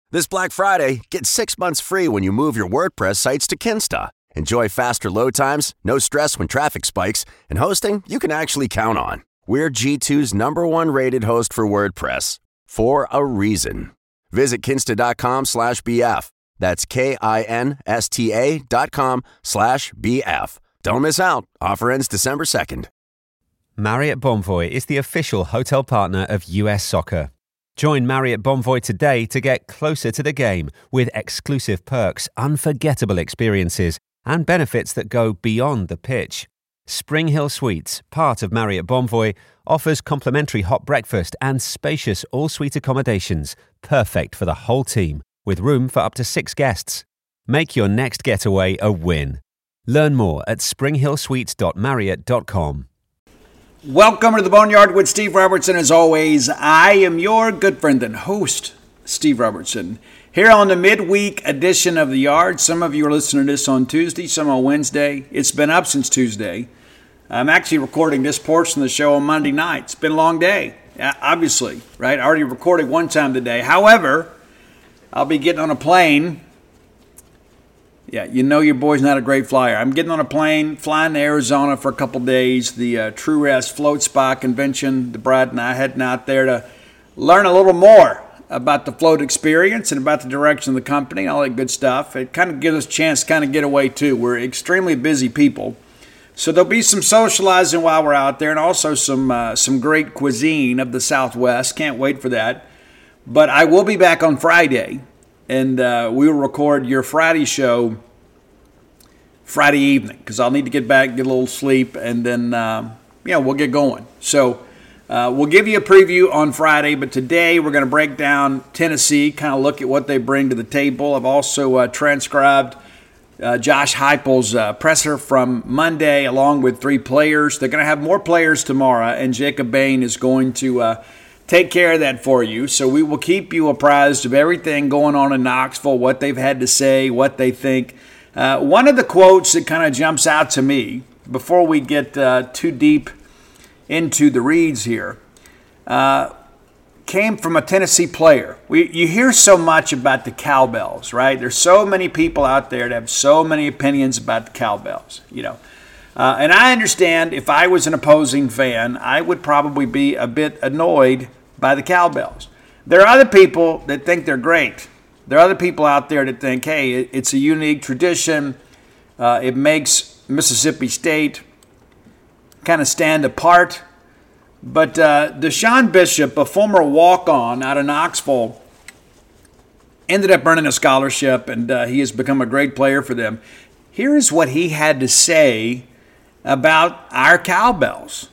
This Black Friday, get 6 months free when you move your WordPress sites to Kinsta. Enjoy faster load times, no stress when traffic spikes, and hosting you can actually count on. We're G2's #1 rated host for WordPress, for a reason. Visit kinsta.com/BF. That's KINSTA.com/BF. Don't miss out. Offer ends December 2nd. Marriott Bonvoy is the official hotel partner of US Soccer. Join Marriott Bonvoy today to get closer to the game with exclusive perks, unforgettable experiences, and benefits that go beyond the pitch. Spring Hill Suites, part of Marriott Bonvoy, offers complimentary hot breakfast and spacious all-suite accommodations, perfect for the whole team, with room for up to 6 guests. Make your next getaway a win. Learn more at springhillsuites.marriott.com. Welcome to the Boneyard with Steve Robertson. As always, I am your good friend and host, Steve Robertson, here on the midweek edition of The Yard. Some of you are listening to this on Tuesday, some on Wednesday. It's been up since Tuesday. I'm actually recording this portion of the show on Monday night. It's been a long day, obviously, right? I already recorded one time today. However, I'll be getting on a plane. Yeah, you know your boy's not a great flyer. I'm getting on a plane, flying to Arizona for a couple days. The True Rest Float Spa Convention. Brad and I heading out there to learn a little more about the float experience and about the direction of the company and all that good stuff. It kind of gives us a chance to kind of get away too. We're extremely busy people. So there'll be some socializing while we're out there and also some great cuisine of the Southwest. Can't wait for that. But I will be back on Friday. And we will record your Friday show Friday evening because I'll need to get back, get a little sleep, and then, we'll get going. So we'll give you a preview on Friday, but today we're going to break down Tennessee, kind of look at what they bring to the table. I've also transcribed Josh Heupel's presser from Monday along with 3 players. They're going to have more players tomorrow, and Jacob Bain is going to take care of that for you. So we will keep you apprised of everything going on in Knoxville, what they've had to say, what they think. One of the quotes that kind of jumps out to me before we get too deep into the reads here came from a Tennessee player. You hear so much about the Cowbells, right? There's so many people out there that have so many opinions about the Cowbells, and I understand if I was an opposing fan, I would probably be a bit annoyed by the Cowbells. There are other people that think they're great. There are other people out there that think, hey, it's a unique tradition. It makes Mississippi State kind of stand apart. But Deshaun Bishop, a former walk-on out of Knoxville, ended up earning a scholarship, and he has become a great player for them. Here is what he had to say about our Cowbells.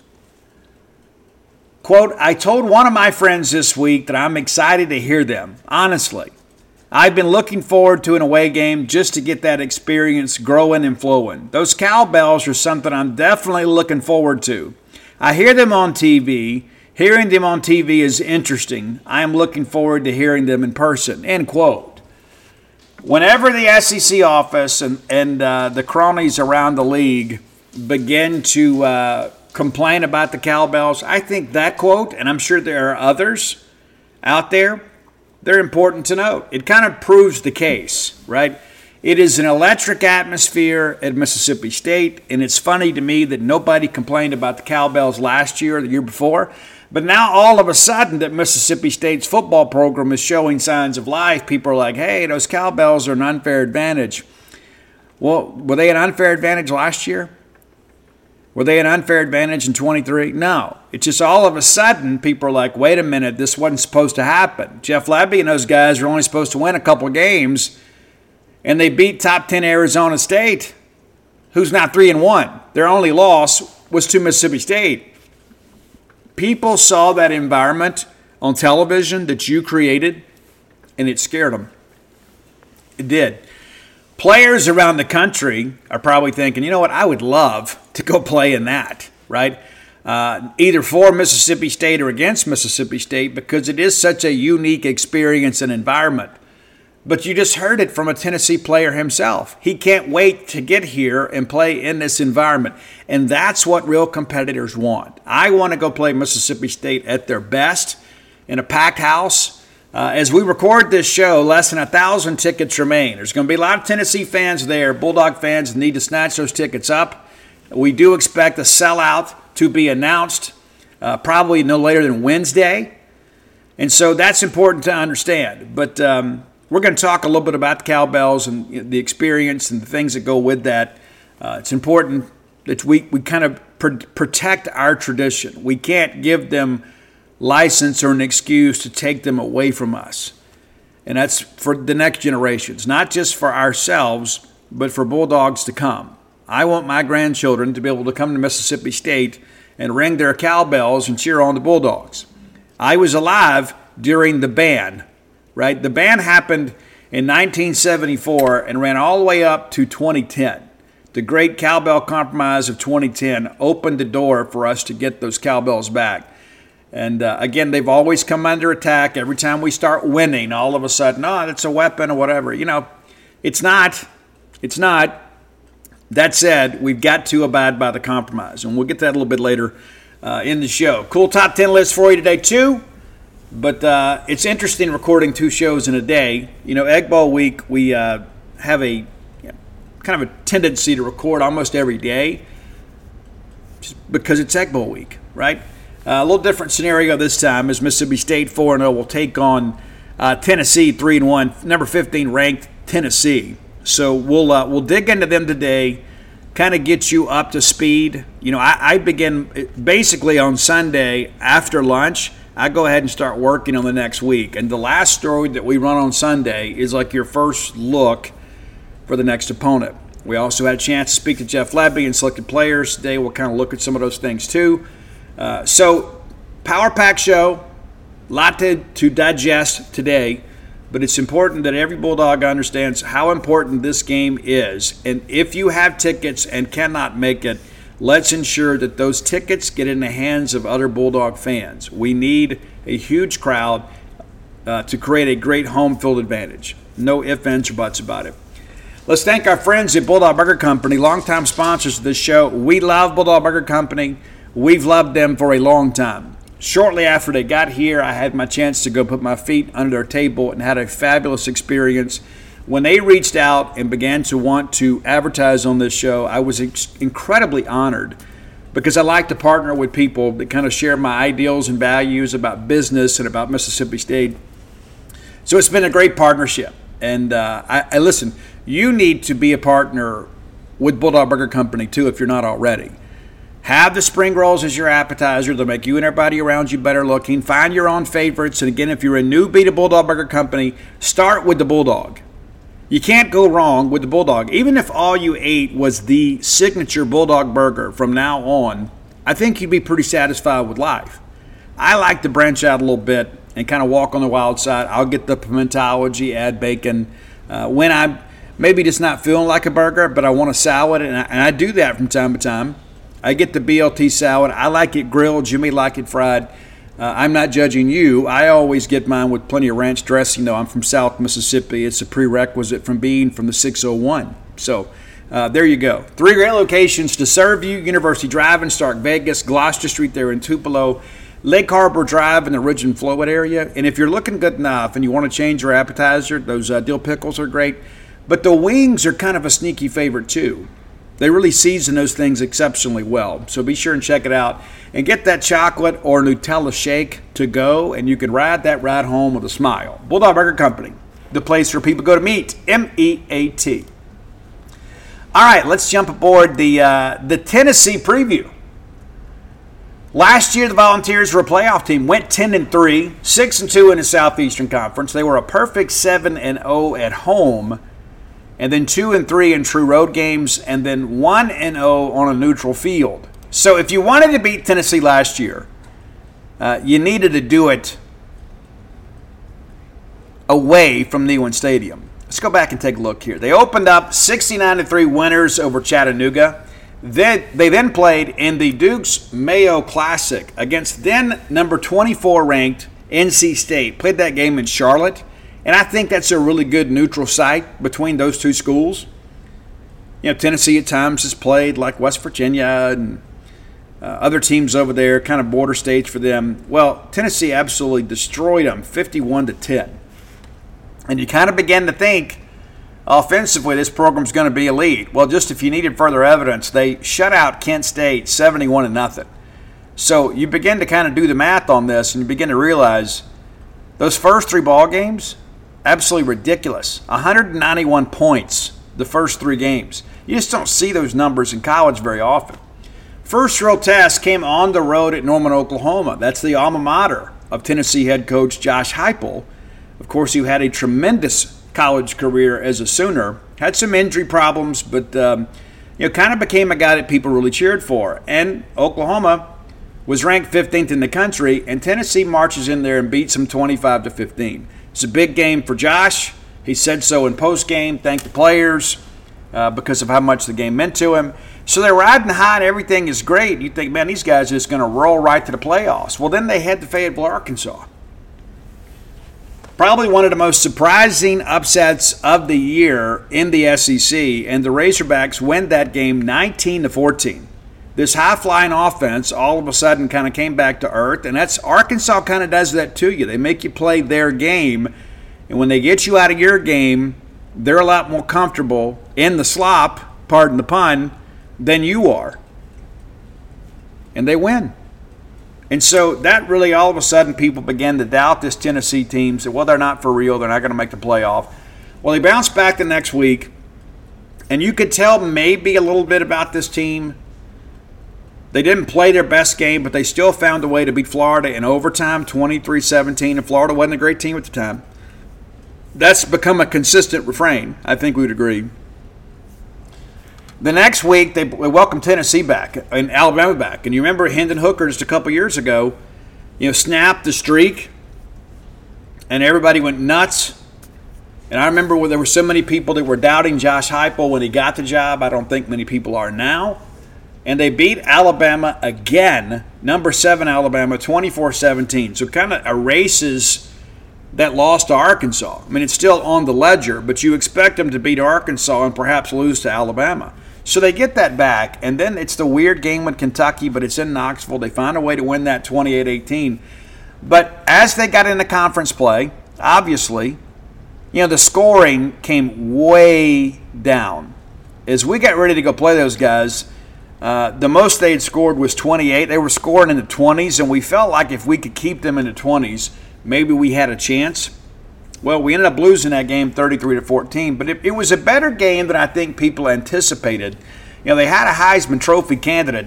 Quote, I told one of my friends this week that I'm excited to hear them. Honestly, I've been looking forward to an away game just to get that experience growing and flowing. Those Cowbells are something I'm definitely looking forward to. I hear them on TV. Hearing them on TV is interesting. I am looking forward to hearing them in person. End quote. Whenever the SEC office and the cronies around the league begin to complain about the Cowbells, I think that quote, and I'm sure there are others out there, they're important to note. It kind of proves the case, right? It is an electric atmosphere at Mississippi State, and it's funny to me that nobody complained about the Cowbells last year or the year before, but now all of a sudden that Mississippi State's football program is showing signs of life, people are like, hey, those Cowbells are an unfair advantage. Well, were they an unfair advantage last year? Were they an unfair advantage in 23? No. It's just all of a sudden people are like, wait a minute, this wasn't supposed to happen. Jeff Lebby and those guys were only supposed to win a couple of games, and they beat top 10 Arizona State, who's now 3-1. Their only loss was to Mississippi State. People saw that environment on television that you created, and it scared them. It did. Players around the country are probably thinking, you know what, I would love to go play in that, right? Either for Mississippi State or against Mississippi State, because it is such a unique experience and environment. But you just heard it from a Tennessee player himself. He can't wait to get here and play in this environment. And that's what real competitors want. I want to go play Mississippi State at their best in a packed house As we record this show, less than 1,000 tickets remain. There's going to be a lot of Tennessee fans there. Bulldog fans need to snatch those tickets up. We do expect a sellout to be announced probably no later than Wednesday. And so that's important to understand. But we're going to talk a little bit about the Cowbells and the experience and the things that go with that. It's important that we kind of protect our tradition. We can't give them license or an excuse to take them away from us. And that's for the next generations, not just for ourselves, but for Bulldogs to come. I want my grandchildren to be able to come to Mississippi State and ring their cowbells and cheer on the Bulldogs. I was alive during the ban, right? The ban happened in 1974 and ran all the way up to 2010. The great Cowbell Compromise of 2010 opened the door for us to get those cowbells back. And again, they've always come under attack. Every time we start winning, all of a sudden, it's a weapon or whatever. It's not. It's not. That said, we've got to abide by the compromise. And we'll get to that a little bit later in the show. Cool top 10 list for you today, too. But it's interesting recording two shows in a day. Egg Bowl week, we have a kind of a tendency to record almost every day just because it's Egg Bowl week, right? A little different scenario this time as Mississippi State 4-0 will take on Tennessee 3-1, number 15 ranked Tennessee. So we'll dig into them today, kind of get you up to speed. I begin basically on Sunday after lunch. I go ahead and start working on the next week. And the last story that we run on Sunday is like your first look for the next opponent. We also had a chance to speak to Jeff Lebby and selected players. Today we'll kind of look at some of those things too. So, Power Pack show, a lot to digest today, but it's important that every Bulldog understands how important this game is. And if you have tickets and cannot make it, let's ensure that those tickets get in the hands of other Bulldog fans. We need a huge crowd to create a great home field advantage. No ifs, ands, or buts about it. Let's thank our friends at Bulldog Burger Company, longtime sponsors of this show. We love Bulldog Burger Company. We've loved them for a long time. Shortly after they got here, I had my chance to go put my feet under their table and had a fabulous experience. When they reached out and began to want to advertise on this show, I was incredibly honored because I like to partner with people that kind of share my ideals and values about business and about Mississippi State. So it's been a great partnership. And I listen, you need to be a partner with Bulldog Burger Company too if you're not already. Have the spring rolls as your appetizer. They'll make you and everybody around you better looking. Find your own favorites. And again, if you're a newbie to Bulldog Burger Company, start with the Bulldog. You can't go wrong with the Bulldog. Even if all you ate was the signature Bulldog burger from now on, I think you'd be pretty satisfied with life. I like to branch out a little bit and kind of walk on the wild side. I'll get the pimentology, add bacon. When I'm maybe just not feeling like a burger, but I want a salad, and I do that from time to time. I get the BLT salad. I like it grilled. Jimmy like it fried. I'm not judging you. I always get mine with plenty of ranch dressing. I'm from South Mississippi. It's a prerequisite from being from the 601. So there you go. 3 great locations to serve you. University Drive in Stark Vegas, Gloucester Street there in Tupelo, Lake Harbor Drive in the Ridge and Flowood area. And if you're looking good enough and you want to change your appetizer, those dill pickles are great. But the wings are kind of a sneaky favorite too. They really season those things exceptionally well. So be sure and check it out. And get that chocolate or Nutella shake to go, and you can ride that ride home with a smile. Bulldog Burger Company, the place where people go to meet. M-E-A-T. All right, let's jump aboard the Tennessee preview. Last year, the Volunteers were a playoff team, went 10-3, 6-2 in the Southeastern Conference. They were a perfect 7-0 at home, and then 2-3 in true road games, and then 1-0 on a neutral field. So if you wanted to beat Tennessee last year, you needed to do it away from Neyland Stadium. Let's go back and take a look here. They opened up 69-3 winners over Chattanooga. They then played in the Dukes Mayo Classic against then number 24 ranked NC State. Played that game in Charlotte. And I think that's a really good neutral site between those two schools. Tennessee at times has played like West Virginia and Other teams over there, kind of border states for them. Well, Tennessee absolutely destroyed them, 51-10. And you kind of begin to think, offensively, this program's going to be elite. Well, just if you needed further evidence, they shut out Kent State 71-0. So you begin to kind of do the math on this, and you begin to realize those first 3 ball games, absolutely ridiculous. 191 points the first 3 games. You just don't see those numbers in college very often. First real test came on the road at Norman, Oklahoma. That's the alma mater of Tennessee head coach Josh Heupel. Of course, who had a tremendous college career as a Sooner. Had some injury problems, but kind of became a guy that people really cheered for. And Oklahoma was ranked 15th in the country, and Tennessee marches in there and beats them 25-15. It's a big game for Josh. He said so in postgame, thanked the players because of how much the game meant to him. So they're riding high and everything is great. You think, man, these guys are just going to roll right to the playoffs. Well, then they head to Fayetteville, Arkansas. Probably one of the most surprising upsets of the year in the SEC, and the Razorbacks win that game 19-14. This high-flying offense all of a sudden kind of came back to earth, and that's Arkansas kind of does that to you. They make you play their game, and when they get you out of your game, they're a lot more comfortable in the slop, pardon the pun, than you are. And they win. And so that really all of a sudden people began to doubt this Tennessee team, said, well, they're not for real, they're not going to make the playoff. Well, they bounced back the next week, and you could tell maybe a little bit about this team. They didn't play their best game, but they still found a way to beat Florida in overtime, 23-17, and Florida wasn't a great team at the time. That's become a consistent refrain. I think we would agree. The next week, they welcomed Tennessee back and Alabama back. And you remember Hendon Hooker just a couple years ago, snapped the streak, and everybody went nuts. And I remember when there were so many people that were doubting Josh Heupel when he got the job. I don't think many people are now. And they beat Alabama again, number 7 Alabama, 24-17. So kind of erases that loss to Arkansas. I mean, it's still on the ledger, but you expect them to beat Arkansas and perhaps lose to Alabama. So they get that back, and then it's the weird game with Kentucky, but it's in Knoxville. They find a way to win that 28-18. But as they got into conference play, obviously, the scoring came way down. As we got ready to go play those guys, the most they had scored was 28. They were scoring in the 20s, and we felt like if we could keep them in the 20s, maybe we had a chance. Well, we ended up losing that game 33-14, but it was a better game than I think people anticipated. They had a Heisman Trophy candidate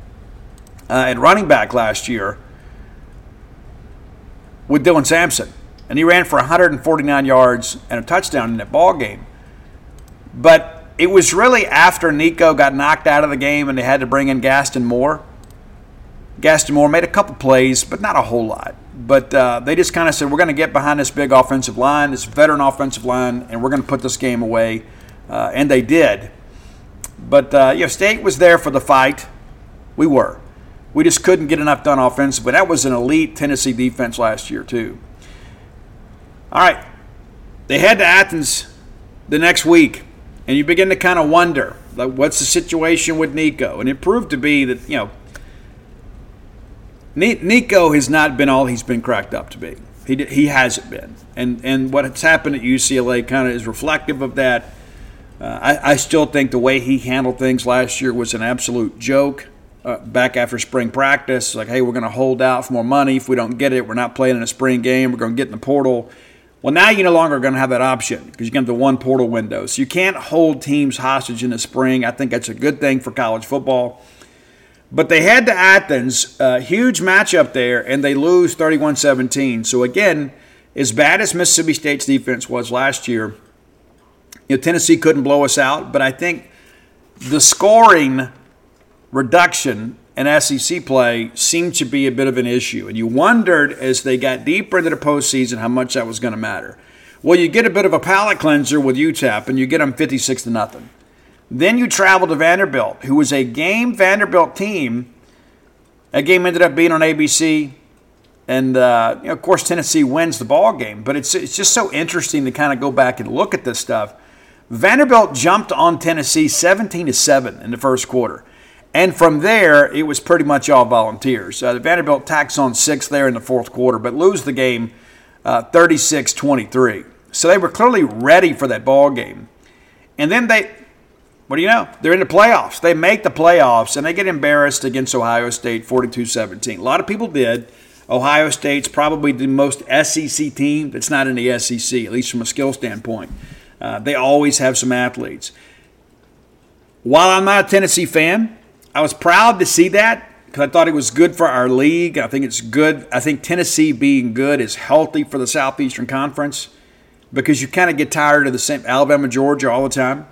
at running back last year with Dylan Sampson, and he ran for 149 yards and a touchdown in that ball game. But it was really after Nico got knocked out of the game and they had to bring in Gaston Moore. Gaston Moore made a couple plays, but not a whole lot. But they just kind of said, we're going to get behind this big offensive line, this veteran offensive line, and we're going to put this game away. And they did. But, State was there for the fight. We were. We just couldn't get enough done offensively. That was an elite Tennessee defense last year, too. All right. They head to Athens the next week, and you begin to kind of wonder, like, what's the situation with Nico? And it proved to be that, Nico has not been all he's been cracked up to be. He hasn't been. And what's happened at UCLA kind of is reflective of that. I still think the way he handled things last year was an absolute joke. Back after spring practice, like, hey, we're going to hold out for more money. If we don't get it, we're not playing in a spring game. We're going to get in the portal. Well, now you no longer are going to have that option because you got the one portal window. So you can't hold teams hostage in the spring. I think that's a good thing for college football. But they head to Athens, a huge matchup there, and they lose 31-17. So, again, as bad as Mississippi State's defense was last year, Tennessee couldn't blow us out. But I think the scoring reduction in SEC play seemed to be a bit of an issue. And you wondered as they got deeper into the postseason how much that was going to matter. Well, you get a bit of a palate cleanser with UTEP, and you get them 56-0. Then you travel to Vanderbilt, who was a game Vanderbilt team. That game ended up being on ABC. And, of course, Tennessee wins the ball game. But it's just so interesting to kind of go back and look at this stuff. Vanderbilt jumped on Tennessee 17-7 in the first quarter. And from there, it was pretty much all Volunteers. The Vanderbilt tacks on 6 there in the fourth quarter, but lose the game 36-23. So they were clearly ready for that ball game. And then what do you know? They're in the playoffs. They make the playoffs, and they get embarrassed against Ohio State 42-17. A lot of people did. Ohio State's probably the most SEC team that's not in the SEC, at least from a skill standpoint. They always have some athletes. While I'm not a Tennessee fan, I was proud to see that because I thought it was good for our league. I think it's good. I think Tennessee being good is healthy for the Southeastern Conference because you kind of get tired of the same Alabama, Georgia all the time.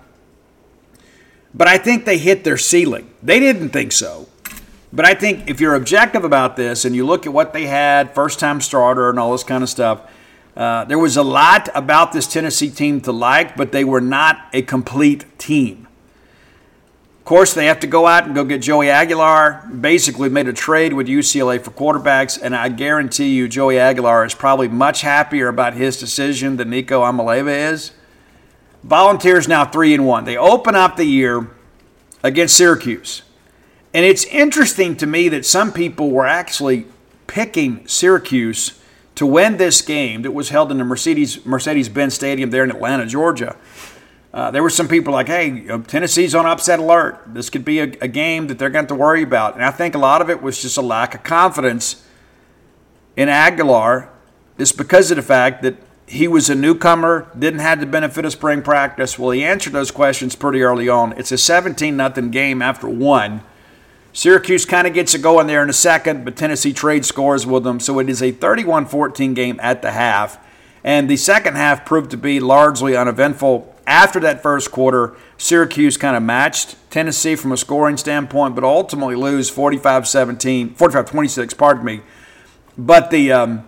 But I think they hit their ceiling. They didn't think so. But I think if you're objective about this and you look at what they had, first-time starter and all this kind of stuff, there was a lot about this Tennessee team to like, but they were not a complete team. Of course, they have to go out and go get Joey Aguilar. Basically made a trade with UCLA for quarterbacks, and I guarantee you Joey Aguilar is probably much happier about his decision than Nico Amaleva is. Volunteers now 3-1. They open up the year against Syracuse. And it's interesting to me that some people were actually picking Syracuse to win this game that was held in the Mercedes-Benz Stadium there in Atlanta, Georgia. There were some people like, hey, Tennessee's on upset alert. This could be a game that they're going to worry about. And I think a lot of it was just a lack of confidence in Aguilar, just because of the fact that he was a newcomer, didn't have the benefit of spring practice. Well, he answered those questions pretty early on. It's a 17-0 game after one. Syracuse kind of gets it going there in a second, but Tennessee trade scores with them. So it is a 31-14 game at the half. And the second half proved to be largely uneventful. After that first quarter, Syracuse kind of matched Tennessee from a scoring standpoint, but ultimately lose 45-26, pardon me. But the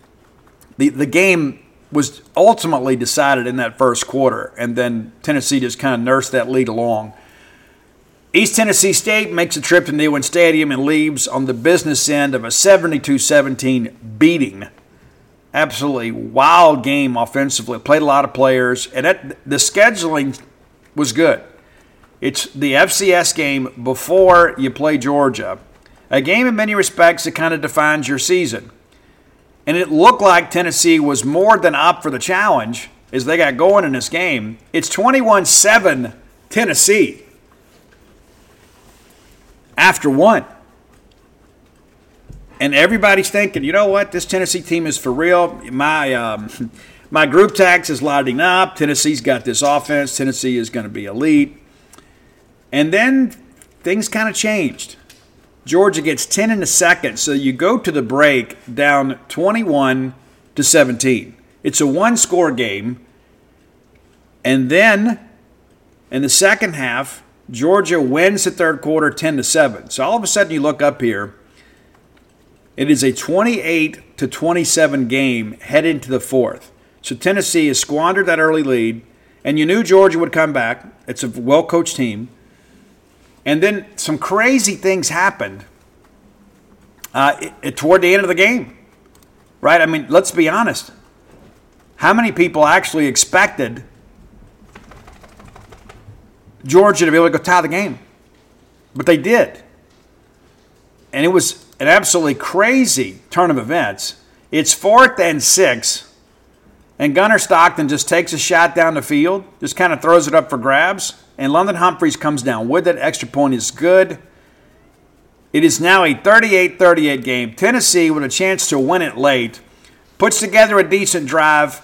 game was ultimately decided in that first quarter, and then Tennessee just kind of nursed that lead along. East Tennessee State makes a trip to Neyland Stadium and leaves on the business end of a 72-17 beating. Absolutely wild game offensively. Played a lot of players, and the scheduling was good. It's the FCS game before you play Georgia, a game in many respects that kind of defines your season. And it looked like Tennessee was more than up for the challenge as they got going in this game. It's 21-7 Tennessee after one. And everybody's thinking, you know what, this Tennessee team is for real. My group tax is lighting up. Tennessee's got this offense. Tennessee is going to be elite. And then things kind of changed. Georgia gets 10 in the second, so you go to the break down 21-17. It's a one-score game. And then in the second half, Georgia wins the third quarter 10-7. So all of a sudden you look up here. It is a 28-27 game heading to the fourth. So Tennessee has squandered that early lead, and you knew Georgia would come back. It's a well-coached team. And then some crazy things happened toward the end of the game, right? I mean, let's be honest. How many people actually expected Georgia to be able to go tie the game? But they did. And it was an absolutely crazy turn of events. It's 4th and 6, and Gunnar Stockton just takes a shot down the field, just kind of throws it up for grabs, and London Humphreys comes down with it. Extra point is good. It is now a 38-38 game. Tennessee, with a chance to win it late, puts together a decent drive,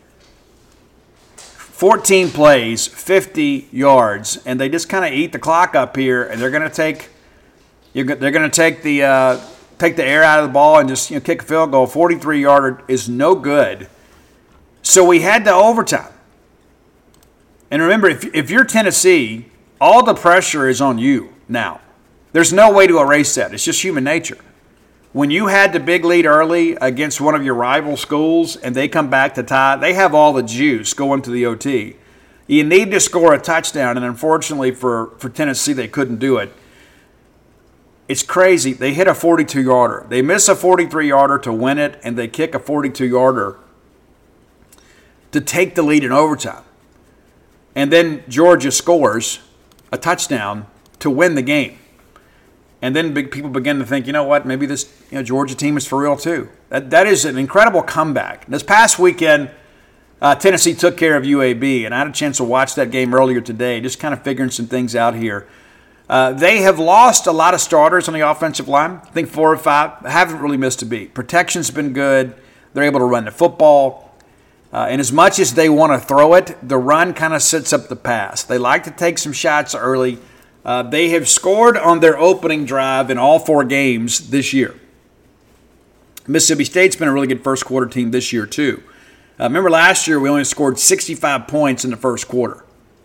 14 plays, 50 yards, and they just kind of eat the clock up here, and they're going to take the air out of the ball and just kick a field goal. 43-yarder is no good. So we had to overtime. And remember, if you're Tennessee, all the pressure is on you now. There's no way to erase that. It's just human nature. When you had the big lead early against one of your rival schools and they come back to tie, they have all the juice going to the OT. You need to score a touchdown, and unfortunately for Tennessee, they couldn't do it. It's crazy. They hit a 42-yarder. They miss a 43-yarder to win it, and they kick a 42-yarder to take the lead in overtime. And then Georgia scores a touchdown to win the game. And then people begin to think, you know what, maybe this Georgia team is for real too. That is an incredible comeback. This past weekend, Tennessee took care of UAB, and I had a chance to watch that game earlier today, just kind of figuring some things out here. They have lost a lot of starters on the offensive line. I think 4 or 5 haven't really missed a beat. Protection's been good. They're able to run the football. And as much as they want to throw it, the run kind of sets up the pass. They like to take some shots early. They have scored on their opening drive in all 4 games this year. Mississippi State's been a really good first quarter team this year too. Remember last year we only scored 65 points in the first quarter.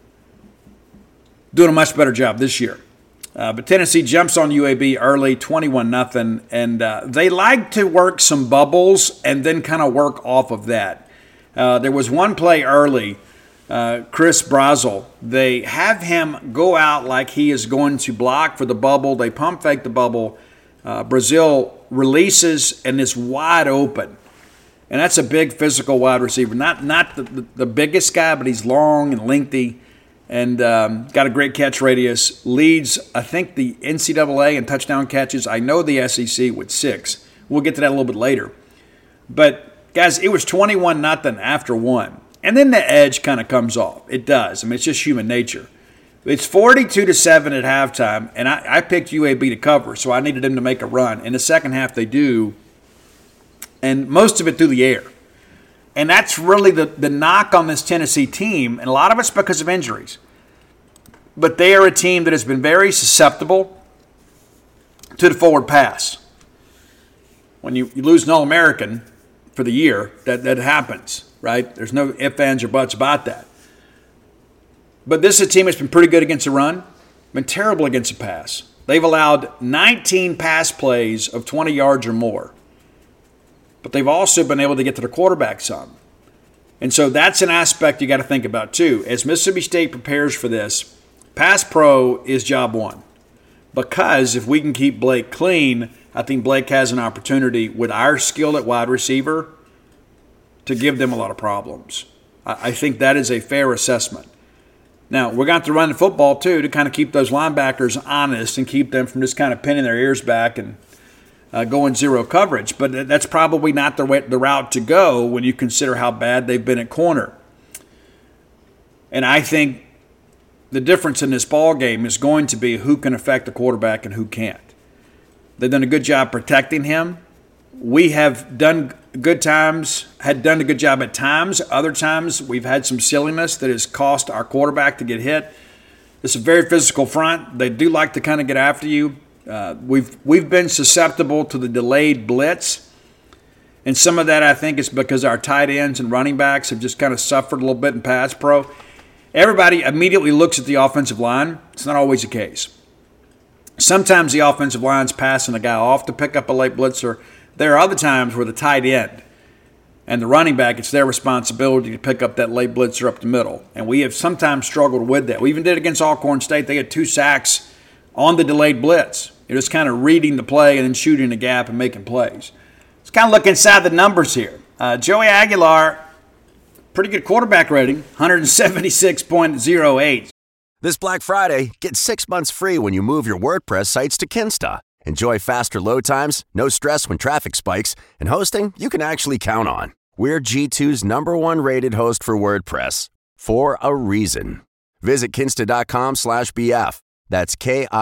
Doing a much better job this year. But Tennessee jumps on UAB early, 21-0, and they like to work some bubbles and then kind of work off of that. There was one play early, Chris Brazel. They have him go out like he is going to block for the bubble. They pump fake the bubble. Brazil releases and is wide open. And that's a big physical wide receiver. Not the biggest guy, but he's long and lengthy. And got a great catch radius. Leads, I think, the NCAA in touchdown catches. I know the SEC with 6. We'll get to that a little bit later. But, guys, it was 21-0 after 1. And then the edge kind of comes off. It does. I mean, it's just human nature. It's 42-7 at halftime, and I picked UAB to cover, so I needed them to make a run. In the second half, they do, and most of it through the air. And that's really the knock on this Tennessee team, and a lot of it's because of injuries. But they are a team that has been very susceptible to the forward pass. When you lose an All-American for the year, that happens, right? There's no ifs, ands, or buts about that. But this is a team that's been pretty good against the run, been terrible against the pass. They've allowed 19 pass plays of 20 yards or more. But they've also been able to get to the quarterback some. And so that's an aspect you got to think about too. As Mississippi State prepares for this, pass pro is job one. Because if we can keep Blake clean, I think Blake has an opportunity with our skill at wide receiver to give them a lot of problems. I think that is a fair assessment. Now, we're going to have to run the football too to kind of keep those linebackers honest and keep them from just kind of pinning their ears back and going zero coverage. But that's probably not the route to go when you consider how bad they've been at corner. And I think the difference in this ball game is going to be who can affect the quarterback and who can't. They've done a good job protecting him. We have done a good job at times. Other times we've had some silliness that has cost our quarterback to get hit. It's a very physical front. They do like to kind of get after you. We've been susceptible to the delayed blitz. And some of that I think is because our tight ends and running backs have just kind of suffered a little bit in pass pro. Everybody immediately looks at the offensive line. It's not always the case. Sometimes the offensive line's passing a guy off to pick up a late blitzer. There are other times where the tight end and the running back, it's their responsibility to pick up that late blitzer up the middle. And we have sometimes struggled with that. We even did it against Alcorn State. They had 2 sacks on the delayed blitz. You're just kind of reading the play and then shooting the gap and making plays. Let's kind of look inside the numbers here. Joey Aguilar, pretty good quarterback rating, 176.08. This Black Friday, get 6 months free when you move your WordPress sites to Kinsta. Enjoy faster load times, no stress when traffic spikes, and hosting you can actually count on. We're G2's #1 rated host for WordPress, for a reason. Visit kinsta.com/BF. That's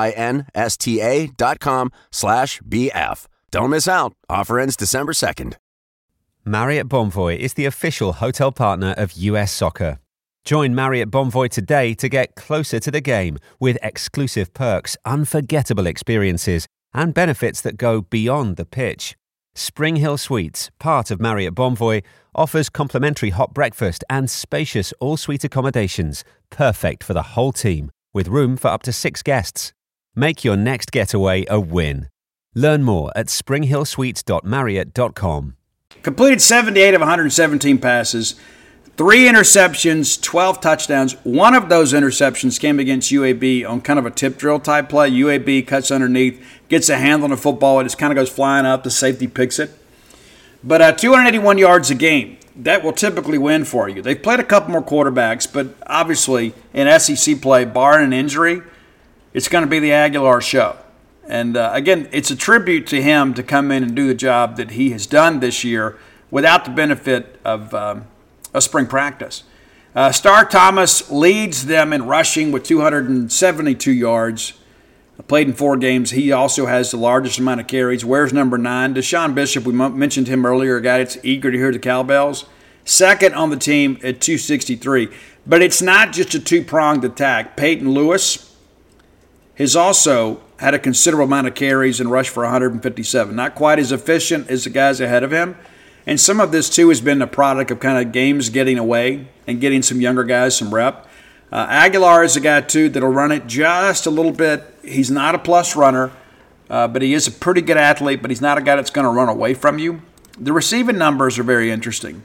KINSTA.com/BF. Don't miss out. Offer ends December 2nd. Marriott Bonvoy is the official hotel partner of US Soccer. Join Marriott Bonvoy today to get closer to the game with exclusive perks, unforgettable experiences, and benefits that go beyond the pitch. Spring Hill Suites, part of Marriott Bonvoy, offers complimentary hot breakfast and spacious all-suite accommodations, perfect for the whole team, with room for up to 6 guests. Make your next getaway a win. Learn more at springhillsuites.marriott.com. Completed 78 of 117 passes, 3 interceptions, 12 touchdowns. One of those interceptions came against UAB on kind of a tip drill type play. UAB cuts underneath, gets a handle on the football, it just kind of goes flying up. The safety picks it. But 281 yards a game. That will typically win for you. They've played a couple more quarterbacks, but obviously in SEC play, barring an injury, it's going to be the Aguilar show. And again, it's a tribute to him to come in and do the job that he has done this year without the benefit of spring practice. Star Thomas leads them in rushing with 272 yards. Played in 4 games. He also has the largest amount of carries. Where's number 9? Deshaun Bishop, we mentioned him earlier, a guy that's eager to hear the cowbells. Second on the team at 263. But it's not just a two-pronged attack. Peyton Lewis has also had a considerable amount of carries and rushed for 157. Not quite as efficient as the guys ahead of him. And some of this, too, has been a product of kind of games getting away and getting some younger guys some rep. Aguilar is a guy, too, that'll run it just a little bit. He's not a plus runner, but he is a pretty good athlete, but he's not a guy that's going to run away from you. The receiving numbers are very interesting.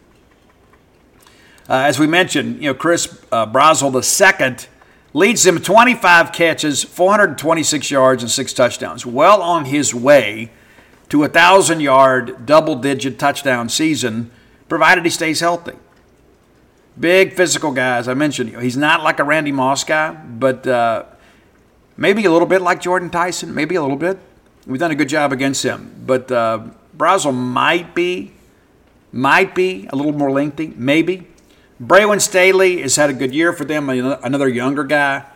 As we mentioned, Chris Brazel II leads them 25 catches, 426 yards, and 6 touchdowns. Well on his way to a 1,000-yard, double-digit touchdown season, provided he stays healthy. Big physical guy, as I mentioned. He's not like a Randy Moss guy, but maybe a little bit like Jordan Tyson, maybe a little bit. We've done a good job against him. But Brazel might be a little more lengthy, maybe. Braylon Staley has had a good year for them, another younger guy.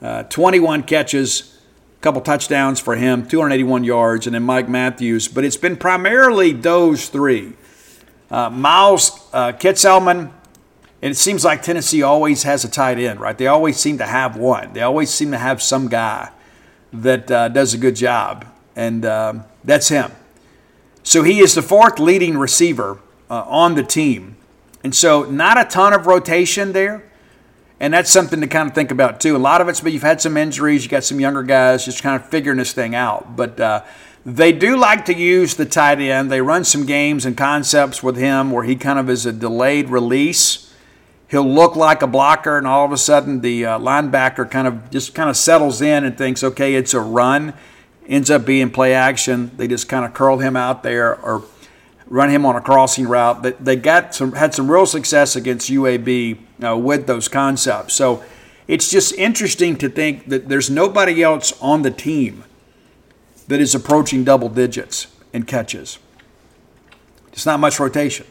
21 catches, a couple touchdowns for him, 281 yards, and then Mike Matthews. But it's been primarily those 3. Miles Kitselman. And it seems like Tennessee always has a tight end, right? They always seem to have one. They always seem to have some guy that does a good job, and that's him. So he is the 4th leading receiver on the team. And so not a ton of rotation there, and that's something to kind of think about too. A lot of it's but you've had some injuries, you got some younger guys just kind of figuring this thing out. But they do like to use the tight end. They run some games and concepts with him where he kind of is a delayed release. He'll look like a blocker, and all of a sudden the linebacker kind of settles in and thinks, okay, it's a run. Ends up being play action. They just kind of curl him out there or run him on a crossing route. They had some real success against UAB with those concepts. So it's just interesting to think that there's nobody else on the team that is approaching double digits in catches. It's not much rotation.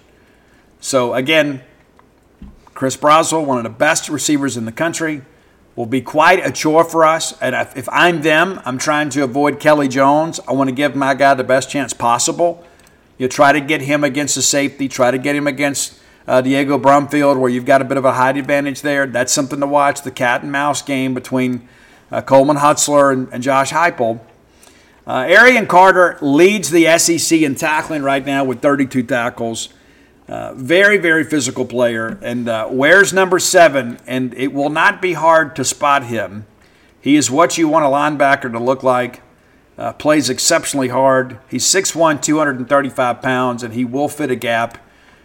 So again, Chris Brazel, one of the best receivers in the country, will be quite a chore for us. And if I'm them, I'm trying to avoid Kelly Jones. I want to give my guy the best chance possible. You try to get him against the safety, try to get him against Diego Brumfield, where you've got a bit of a height advantage there. That's something to watch, the cat and mouse game between Coleman Hutzler and Josh Heupel. Arian Carter leads the SEC in tackling right now with 32 tackles. Very, very physical player. And wears number 7, and it will not be hard to spot him. He is what you want a linebacker to look like. Plays exceptionally hard. He's 6'1", 235 pounds, and he will fit a gap.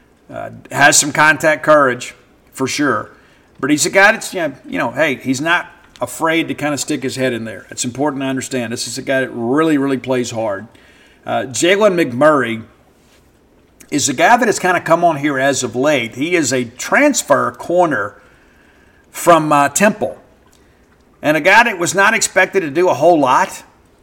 Has some contact courage, for sure. But he's a guy that's, hey, he's not afraid to kind of stick his head in there. It's important to understand. This is a guy that really, really plays hard. Jalen McMurray is a guy that has kind of come on here as of late. He is a transfer corner from Temple. And a guy that was not expected to do a whole lot,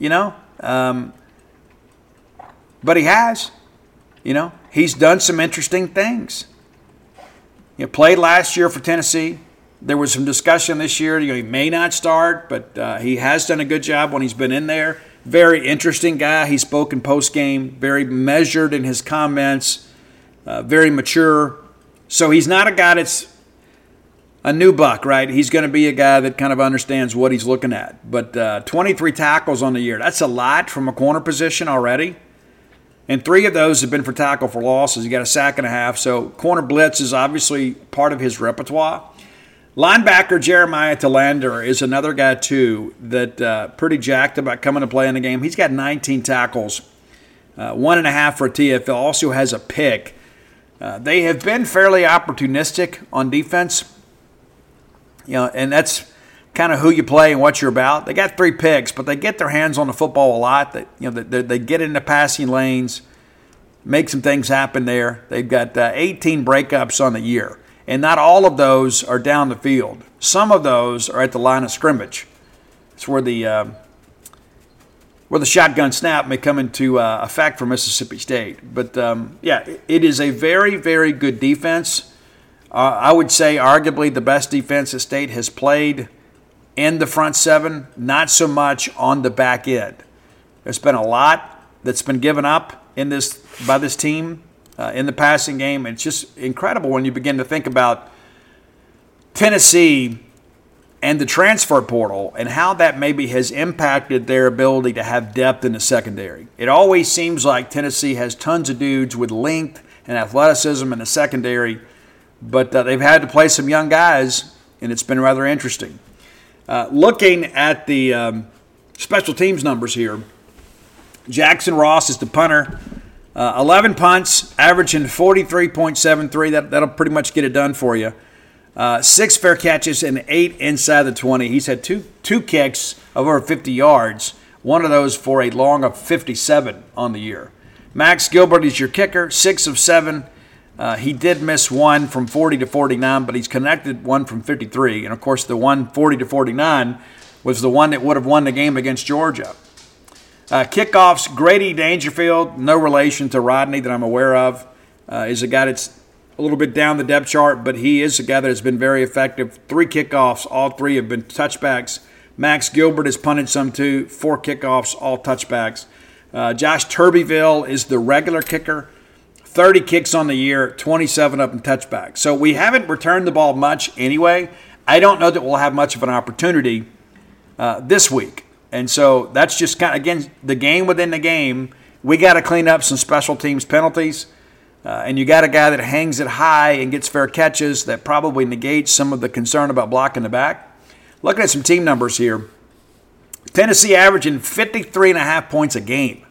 but he has. He's done some interesting things. Played last year for Tennessee. There was some discussion this year. He may not start, but he has done a good job when he's been in there. Very interesting guy. He spoke in postgame, very measured in his comments, very mature. So he's not a guy that's a new buck, right? He's going to be a guy that kind of understands what he's looking at. But 23 tackles on the year. That's a lot from a corner position already. And 3 of those have been for tackle for losses. He got a sack and a half. So corner blitz is obviously part of his repertoire. Linebacker Jeremiah Talander is another guy, too, that pretty jacked about coming to play in the game. He's got 19 tackles, 1.5 for a TFL, also has a pick. They have been fairly opportunistic on defense, and that's kind of who you play and what you're about. They got 3 picks, but they get their hands on the football a lot. They get into passing lanes, make some things happen there. They've got 18 breakups on the year. And not all of those are down the field. Some of those are at the line of scrimmage. It's where the where the shotgun snap may come into effect for Mississippi State. But, it is a very, very good defense. I would say arguably the best defense the State has played in the front seven, not so much on the back end. There's been a lot that's been given up by this team in the passing game. It's just incredible when you begin to think about Tennessee and the transfer portal and how that maybe has impacted their ability to have depth in the secondary. It always seems like Tennessee has tons of dudes with length and athleticism in the secondary, but they've had to play some young guys, and it's been rather interesting. Looking at the special teams numbers here, Jackson Ross is the punter. 11 punts, averaging 43.73. That'll pretty much get it done for you. 6 fair catches and 8 inside the 20. He's had two kicks of over 50 yards, one of those for a long of 57 on the year. Max Gilbert is your kicker, 6 of 7. He did miss one from 40 to 49, but he's connected one from 53. And, of course, the one 40 to 49 was the one that would have won the game against Georgia. Kickoffs, Grady Dangerfield, no relation to Rodney that I'm aware of, is a guy that's a little bit down the depth chart, but he is a guy that has been very effective. 3 kickoffs, all 3 have been touchbacks. Max Gilbert has punted some too, 4 kickoffs, all touchbacks. Josh Turbeville is the regular kicker. 30 kicks on the year, 27 of them touchbacks. So we haven't returned the ball much anyway. I don't know that we'll have much of an opportunity this week. And so that's just kind of, again, the game within the game. We got to clean up some special teams penalties. And you got a guy that hangs it high and gets fair catches that probably negates some of the concern about blocking the back. Looking at some team numbers here. Tennessee averaging 53.5 points a game.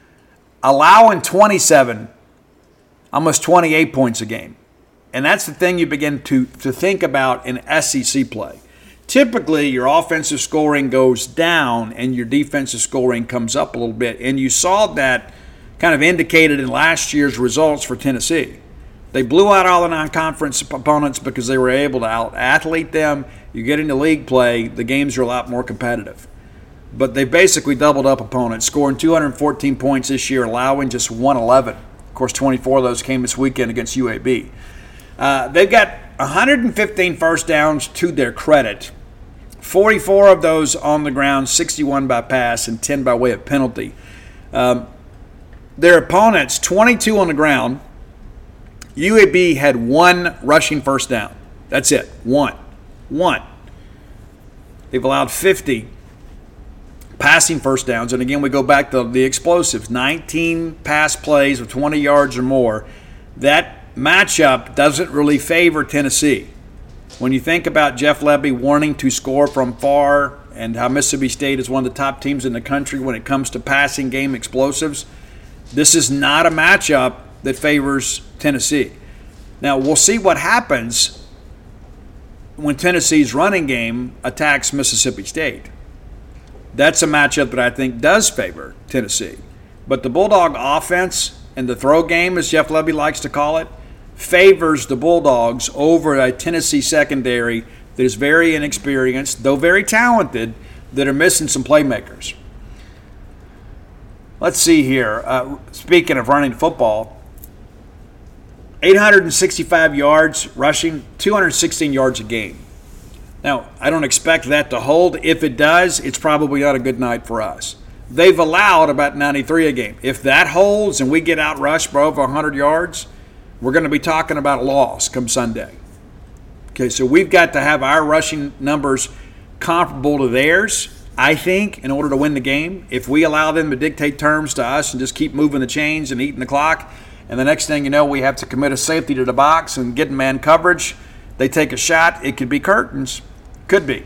Allowing 27, almost 28 points a game. And that's the thing you begin to think about in SEC play. Typically, your offensive scoring goes down and your defensive scoring comes up a little bit. And you saw that kind of indicated in last year's results for Tennessee. They blew out all the non-conference opponents because they were able to out-athlete them. You get into league play, the games are a lot more competitive. But they basically doubled up opponents, scoring 214 points this year, allowing just 111. Of course, 24 of those came this weekend against UAB. They've got 115 first downs to their credit. 44 of those on the ground, 61 by pass, and 10 by way of penalty. Their opponents, 22 on the ground. UAB had 1 rushing first down. That's it. One. They've allowed 50 passing first downs. And again, we go back to the explosives. 19 pass plays of 20 yards or more. That matchup doesn't really favor Tennessee. When you think about Jeff Lebby wanting to score from far and how Mississippi State is one of the top teams in the country when it comes to passing game explosives, this is not a matchup that favors Tennessee. Now, we'll see what happens when Tennessee's running game attacks Mississippi State. That's a matchup that I think does favor Tennessee. But the Bulldog offense and the throw game, as Jeff Lebby likes to call it, favors the Bulldogs over a Tennessee secondary that is very inexperienced, though very talented, that are missing some playmakers. Let's see here. Speaking of running football, 865 yards rushing, 216 yards a game. Now, I don't expect that to hold. If it does, it's probably not a good night for us. They've allowed about 93 a game. If that holds and we get outrushed by over 100 yards, we're going to be talking about a loss come Sunday. Okay, so we've got to have our rushing numbers comparable to theirs, I think, in order to win the game. If we allow them to dictate terms to us and just keep moving the chains and eating the clock, and the next thing you know, we have to commit a safety to the box and get man coverage, they take a shot, it could be curtains. Could be.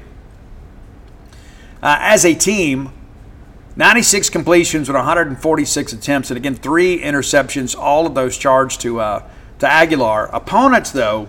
As a team, 96 completions with 146 attempts, and again, 3 interceptions, all of those charged to Aguilar. Opponents, though,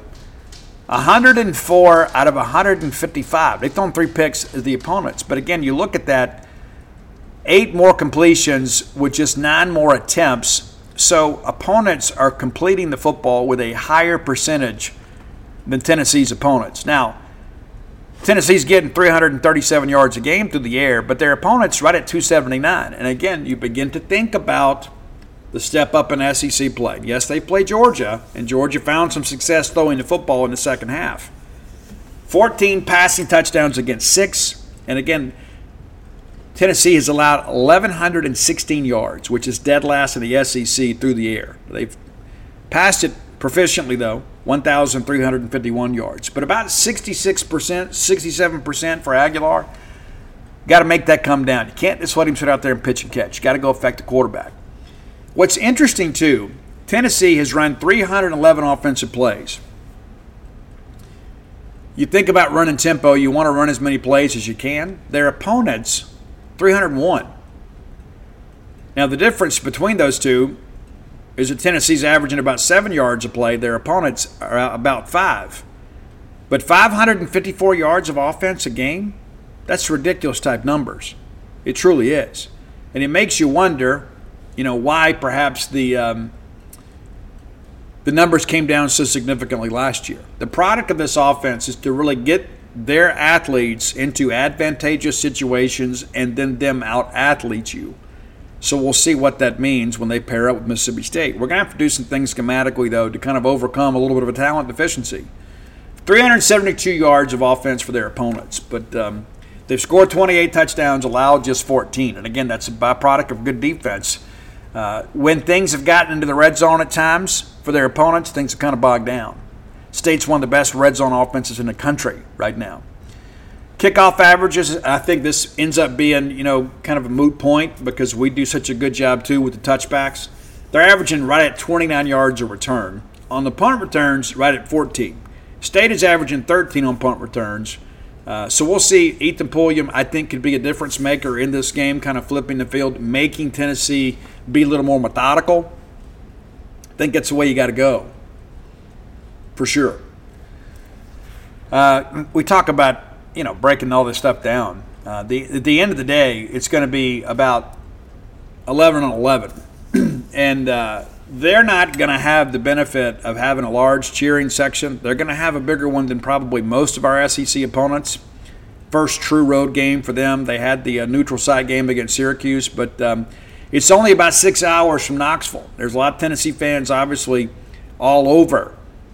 104 out of 155. They've thrown 3 picks as the opponents. But again, you look at that, 8 more completions with just 9 more attempts. So opponents are completing the football with a higher percentage than Tennessee's opponents. Now, Tennessee's getting 337 yards a game through the air, but their opponent's right at 279. And again, you begin to think about the step up in SEC play. Yes, they play Georgia, and Georgia found some success throwing the football in the second half. 14 passing touchdowns against 6. And again, Tennessee has allowed 1,116 yards, which is dead last in the SEC through the air. They've passed it proficiently, though, 1,351 yards. But about 66%, 67% for Aguilar. Got to make that come down. You can't just let him sit out there and pitch and catch. You got to go affect the quarterback. What's interesting, too, Tennessee has run 311 offensive plays. You think about running tempo, you want to run as many plays as you can. Their opponents, 301. Now, the difference between those two is that Tennessee's averaging about 7 yards a play. Their opponents are about 5. But 554 yards of offense a game, that's ridiculous type numbers. It truly is. And it makes you wonder, why perhaps the numbers came down so significantly last year. The product of this offense is to really get their athletes into advantageous situations and then them out-athlete you. So we'll see what that means when they pair up with Mississippi State. We're going to have to do some things schematically, though, to kind of overcome a little bit of a talent deficiency. 372 yards of offense for their opponents, but they've scored 28 touchdowns, allowed just 14. And again, that's a byproduct of good defense. When things have gotten into the red zone at times for their opponents, things have kind of bogged down. State's one of the best red zone offenses in the country right now. Kickoff averages, I think this ends up being, kind of a moot point because we do such a good job, too, with the touchbacks. They're averaging right at 29 yards a return. On the punt returns, right at 14. State is averaging 13 on punt returns. So we'll see. Ethan Pulliam, I think, could be a difference maker in this game, kind of flipping the field, making Tennessee be a little more methodical. I think that's the way you got to go, for sure. We talk about, breaking all this stuff down. At the end of the day, it's going to be about 11 on 11. And they're not going to have the benefit of having a large cheering section. They're going to have a bigger one than probably most of our SEC opponents. First true road game for them. They had the neutral site game against Syracuse, but it's only about 6 hours from Knoxville. There's a lot of Tennessee fans, obviously, all over,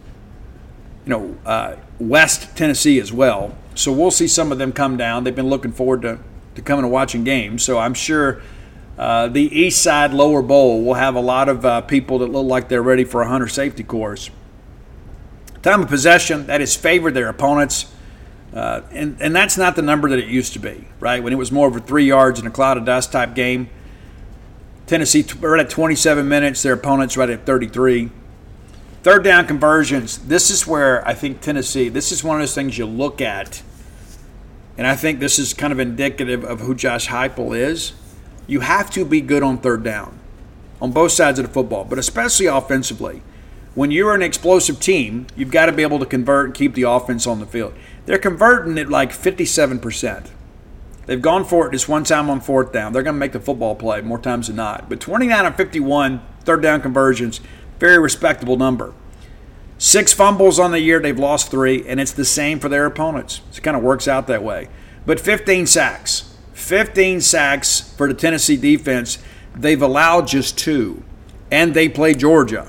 West Tennessee as well. So we'll see some of them come down. They've been looking forward to coming and watching games. So I'm sure the East Side Lower Bowl will have a lot of people that look like they're ready for a hunter safety course. Time of possession, that has favored their opponents. And that's not the number that it used to be, right? When it was more of a 3 yards in a cloud of dust type game. Tennessee right at 27 minutes, their opponents right at 33. Third down conversions, this is where I think Tennessee, this is one of those things you look at, and I think this is kind of indicative of who Josh Heupel is. You have to be good on third down on both sides of the football, but especially offensively. When you're an explosive team, you've got to be able to convert and keep the offense on the field. They're converting at like 57%. They've gone for it just one time on fourth down. They're going to make the football play more times than not. But 29 on 51 third down conversions, very respectable number. 6 fumbles on the year, they've lost 3, and it's the same for their opponents. So it kind of works out that way. But 15 sacks. 15 sacks for the Tennessee defense. They've allowed just 2, and they play Georgia.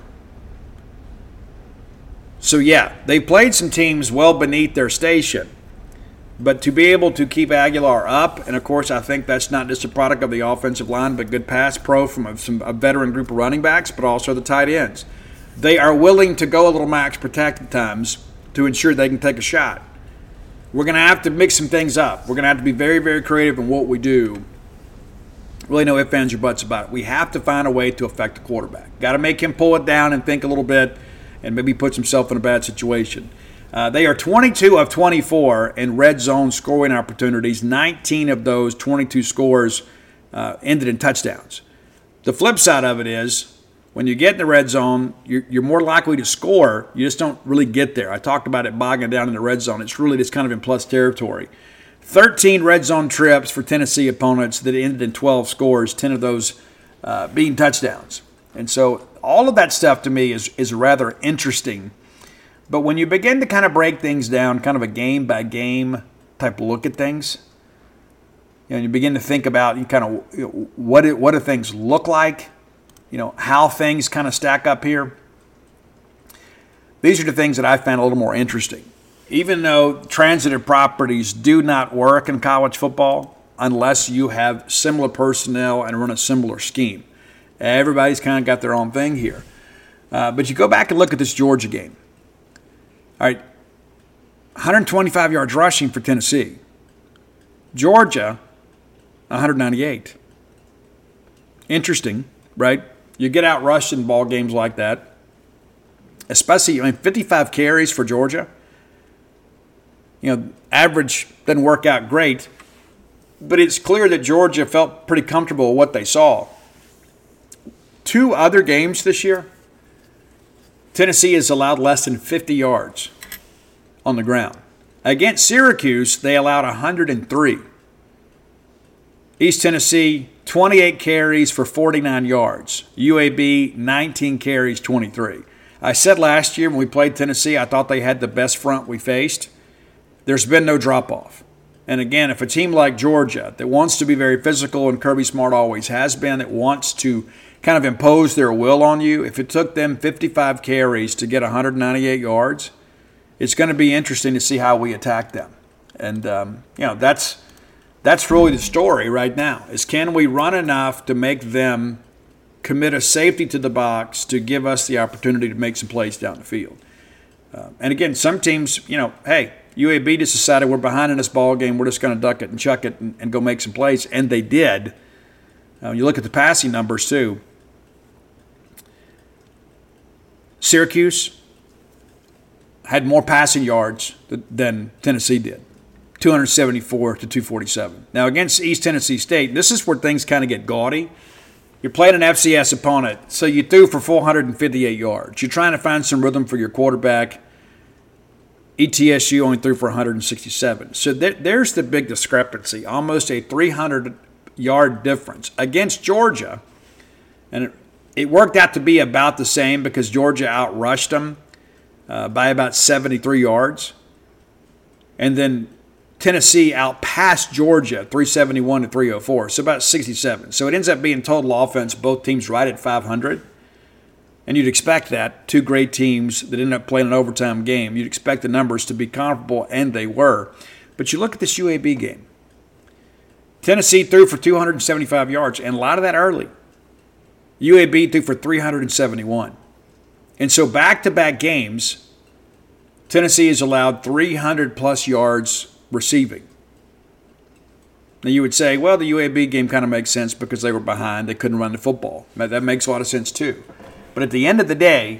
So, yeah, they played some teams well beneath their station. But to be able to keep Aguilar up, and, of course, I think that's not just a product of the offensive line, but good pass pro from a veteran group of running backs, but also the tight ends. They are willing to go a little max protect at times to ensure they can take a shot. We're going to have to mix some things up. We're going to have to be very, very creative in what we do. Really no ifs, ands, or buts about it. We have to find a way to affect the quarterback. Got to make him pull it down and think a little bit and maybe puts himself in a bad situation. They are 22 of 24 in red zone scoring opportunities. 19 of those 22 scores ended in touchdowns. The flip side of it is when you get in the red zone, you're more likely to score. You just don't really get there. I talked about it bogging down in the red zone. It's really just kind of in plus territory. 13 red zone trips for Tennessee opponents that ended in 12 scores, 10 of those being touchdowns. And so all of that stuff to me is rather interesting. But when you begin to kind of break things down, kind of a game-by-game type look at things. You begin to think about what do things look like, how things kind of stack up here. These are the things that I found a little more interesting. Even though transitive properties do not work in college football unless you have similar personnel and run a similar scheme. Everybody's kind of got their own thing here. But you go back and look at this Georgia game. All right, 125 yards rushing for Tennessee. Georgia, 198. Interesting, right? You get out rushed in ball games like that. Especially, 55 carries for Georgia. Average doesn't work out great. But it's clear that Georgia felt pretty comfortable with what they saw. 2 other games this year, Tennessee has allowed less than 50 yards on the ground. Against Syracuse, they allowed 103. East Tennessee, 28 carries for 49 yards. UAB, 19 carries, 23. I said last year when we played Tennessee, I thought they had the best front we faced. There's been no drop-off. And again, if a team like Georgia that wants to be very physical, and Kirby Smart always has been, that wants to kind of impose their will on you, if it took them 55 carries to get 198 yards, it's going to be interesting to see how we attack them. And, that's really the story right now, is can we run enough to make them commit a safety to the box to give us the opportunity to make some plays down the field. And again, some teams, hey, UAB just decided we're behind in this ball game. We're just going to duck it and chuck it and go make some plays, and they did. You look at the passing numbers too. Syracuse had more passing yards than Tennessee did, 274 to 247. Now against East Tennessee State, this is where things kind of get gaudy. You're playing an FCS opponent, so you threw for 458 yards. You're trying to find some rhythm for your quarterback. ETSU only threw for 167. So there's the big discrepancy, almost a 300-yard difference. Against Georgia, and it worked out to be about the same because Georgia outrushed them by about 73 yards. And then Tennessee outpassed Georgia 371 to 304, so about 67. So it ends up being total offense, both teams right at 500. And you'd expect that, 2 great teams that ended up playing an overtime game. You'd expect the numbers to be comparable, and they were. But you look at this UAB game. Tennessee threw for 275 yards, and a lot of that early. UAB threw for 371. And so back-to-back games, Tennessee has allowed 300-plus yards receiving. Now you would say, well, the UAB game kind of makes sense because they were behind. They couldn't run the football. That makes a lot of sense too. But at the end of the day,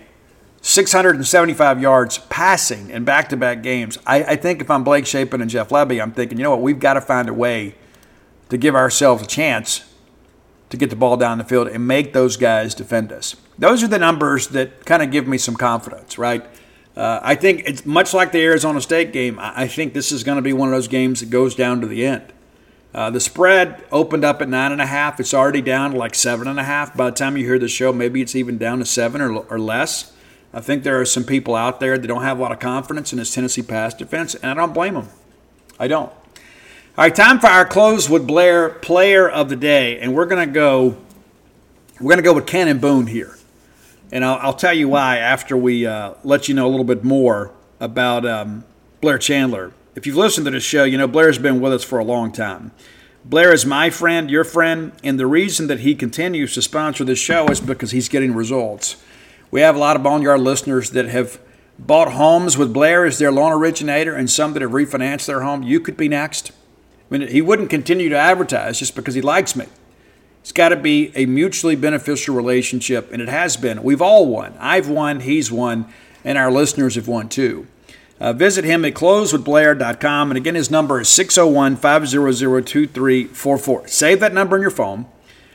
675 yards passing in back-to-back games. I think if I'm Blake Shapen and Jeff Lebby, I'm thinking, we've got to find a way to give ourselves a chance to get the ball down the field and make those guys defend us. Those are the numbers that kind of give me some confidence, right? I think it's much like the Arizona State game. I think this is going to be one of those games that goes down to the end. The spread opened up at 9.5. It's already down to like 7.5. By the time you hear the show, maybe it's even down to 7 or less. I think there are some people out there that don't have a lot of confidence in this Tennessee pass defense, and I don't blame them. I don't. All right, time for our Close with Blair Player of the Day, and we're going to go with Cannon Boone here. And I'll tell you why after we let you know a little bit more about Blair Chandler. If you've listened to this show, Blair's been with us for a long time. Blair is my friend, your friend, and the reason that he continues to sponsor this show is because he's getting results. We have a lot of Boneyard listeners that have bought homes with Blair as their loan originator and some that have refinanced their home. You could be next. He wouldn't continue to advertise just because he likes me. It's got to be a mutually beneficial relationship, and it has been. We've all won. I've won, he's won, and our listeners have won too. Visit him at closewithblair.com, and again, his number is 601-500-2344. Save that number in your phone,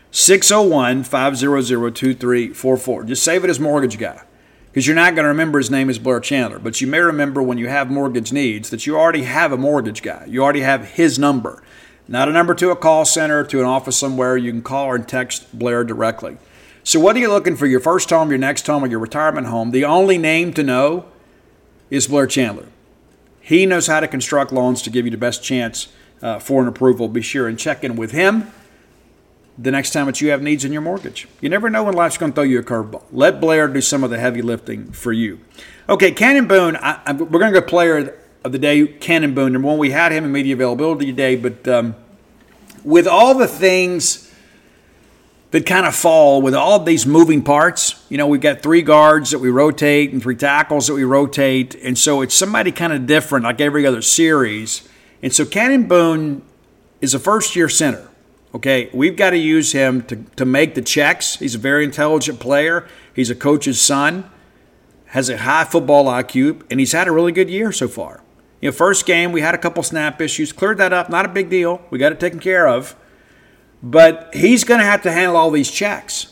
601-500-2344. Just save it as Mortgage Guy, because you're not going to remember his name is Blair Chandler, but you may remember when you have mortgage needs that you already have a mortgage guy. You already have his number. Not a number to a call center, to an office somewhere. You can call or text Blair directly. So whether you're looking for your first home, your next home, or your retirement home, the only name to know is Blair Chandler. He knows how to construct loans to give you the best chance for an approval. Be sure and check in with him the next time that you have needs in your mortgage. You never know when life's going to throw you a curveball. Let Blair do some of the heavy lifting for you. Okay, Cannon Boone, we're going to go player of the day, Cannon Boone. Number one, we had him in media availability today, but with all the things that kind of fall, with all of these moving parts, we've got 3 guards that we rotate and 3 tackles that we rotate, and so it's somebody kind of different like every other series. And so Cannon Boone is a first-year center. Okay, we've got to use him to make the checks. He's a very intelligent player. He's a coach's son, has a high football IQ, and he's had a really good year so far. First game, we had a couple snap issues. Cleared that up. Not a big deal. We got it taken care of. But he's going to have to handle all these checks.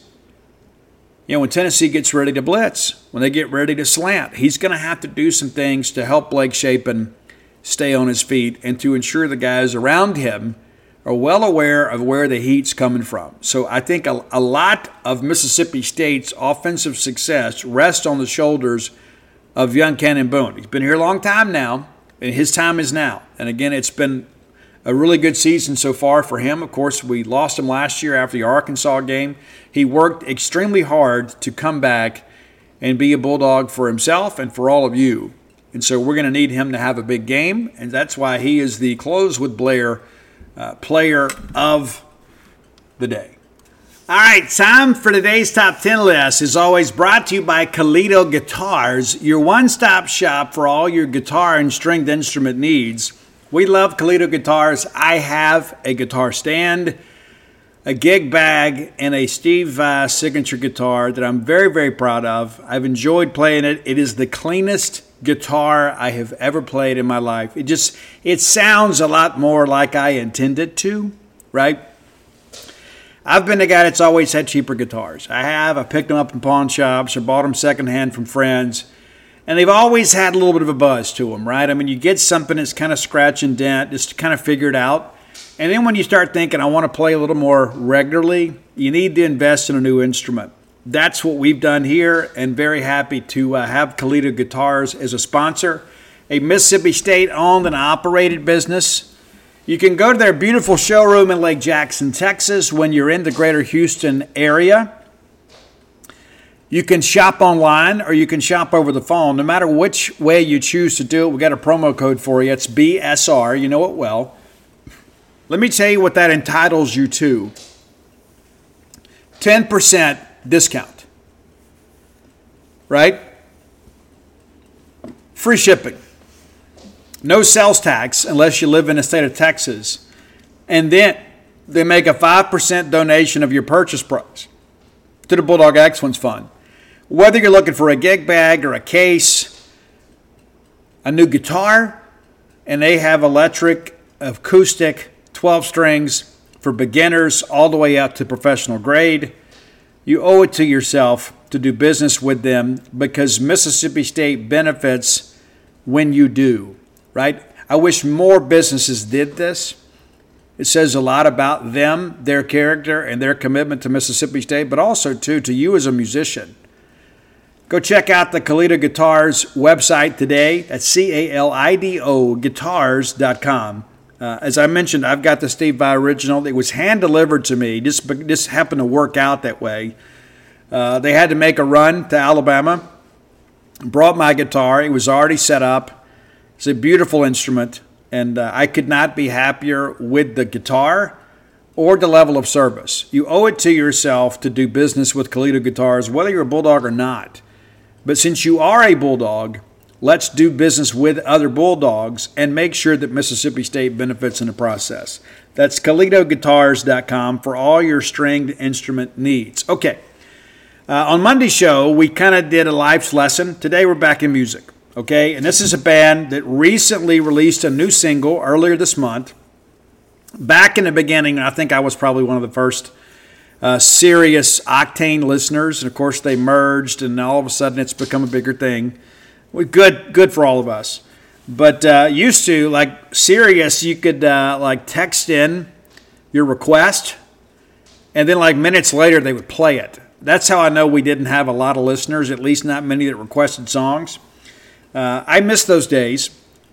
When Tennessee gets ready to blitz, when they get ready to slant, he's going to have to do some things to help Blake Shapen stay on his feet and to ensure the guys around him are well aware of where the heat's coming from. So I think a lot of Mississippi State's offensive success rests on the shoulders of young Cannon Boone. He's been here a long time now, and his time is now. And again, it's been a really good season so far for him. Of course, we lost him last year after the Arkansas game. He worked extremely hard to come back and be a Bulldog for himself and for all of you. And so we're going to need him to have a big game, and that's why he is the Close with Blair player of the day. All right, time for today's Top 10 list is always brought to you by Kalido Guitars, your one-stop shop for all your guitar and stringed instrument needs. We love Kalido Guitars. I have a guitar stand, a gig bag, and a Steve Vai signature guitar that I'm very, very proud of. I've enjoyed playing it. It is the cleanest guitar I have ever played in my life. It sounds a lot more like I intend it to, right? I've been the guy that's always had cheaper guitars. I picked them up in pawn shops or bought them secondhand from friends, and they've always had a little bit of a buzz to them, right? I mean, you get something that's kind of scratch and dent, just to kind of figure it out. And then when you start thinking, I want to play a little more regularly, you need to invest in a new instrument. That's what we've done here, and very happy to have Kalido Guitars as a sponsor, a Mississippi State-owned and operated business. You can go to their beautiful showroom in Lake Jackson, Texas, when you're in the greater Houston area. You can shop online or you can shop over the phone. No matter which way you choose to do it, we got a promo code for you. It's BSR. You know it well. Let me tell you what that entitles you to. 10% discount, right? Free shipping. No sales tax unless you live in the state of Texas. And then they make a 5% donation of your purchase price to the Bulldog Excellence Fund. Whether you're looking for a gig bag or a case, a new guitar, and they have electric, acoustic, 12 strings for beginners all the way up to professional grade. You owe it to yourself to do business with them because Mississippi State benefits when you do, right? I wish more businesses did this. It says a lot about them, their character, and their commitment to Mississippi State, but also, too, to you as a musician. Go check out the Kalido Guitars website today. That's Kalido guitars.com. As I mentioned, I've got the Steve Vai original. It was hand-delivered to me. Just happened to work out that way. They had to make a run to Alabama. Brought my guitar. It was already set up. It's a beautiful instrument, and I could not be happier with the guitar or the level of service. You owe it to yourself to do business with Kalido Guitars, whether you're a Bulldog or not. But since you are a Bulldog, let's do business with other Bulldogs and make sure that Mississippi State benefits in the process. That's KalidoGuitars.com for all your stringed instrument needs. Okay, on Monday's show, we kind of did a life's lesson. Today, we're back in music, okay? And this is a band that recently released a new single earlier this month. Back in the beginning, I think I was probably one of the first serious Octane listeners. And, of course, they merged, and all of a sudden it's become a bigger thing. Good for all of us. But used to, like Sirius, you could text in your request, and then minutes later they would play it. That's how I know we didn't have a lot of listeners, at least not many that requested songs. I miss those days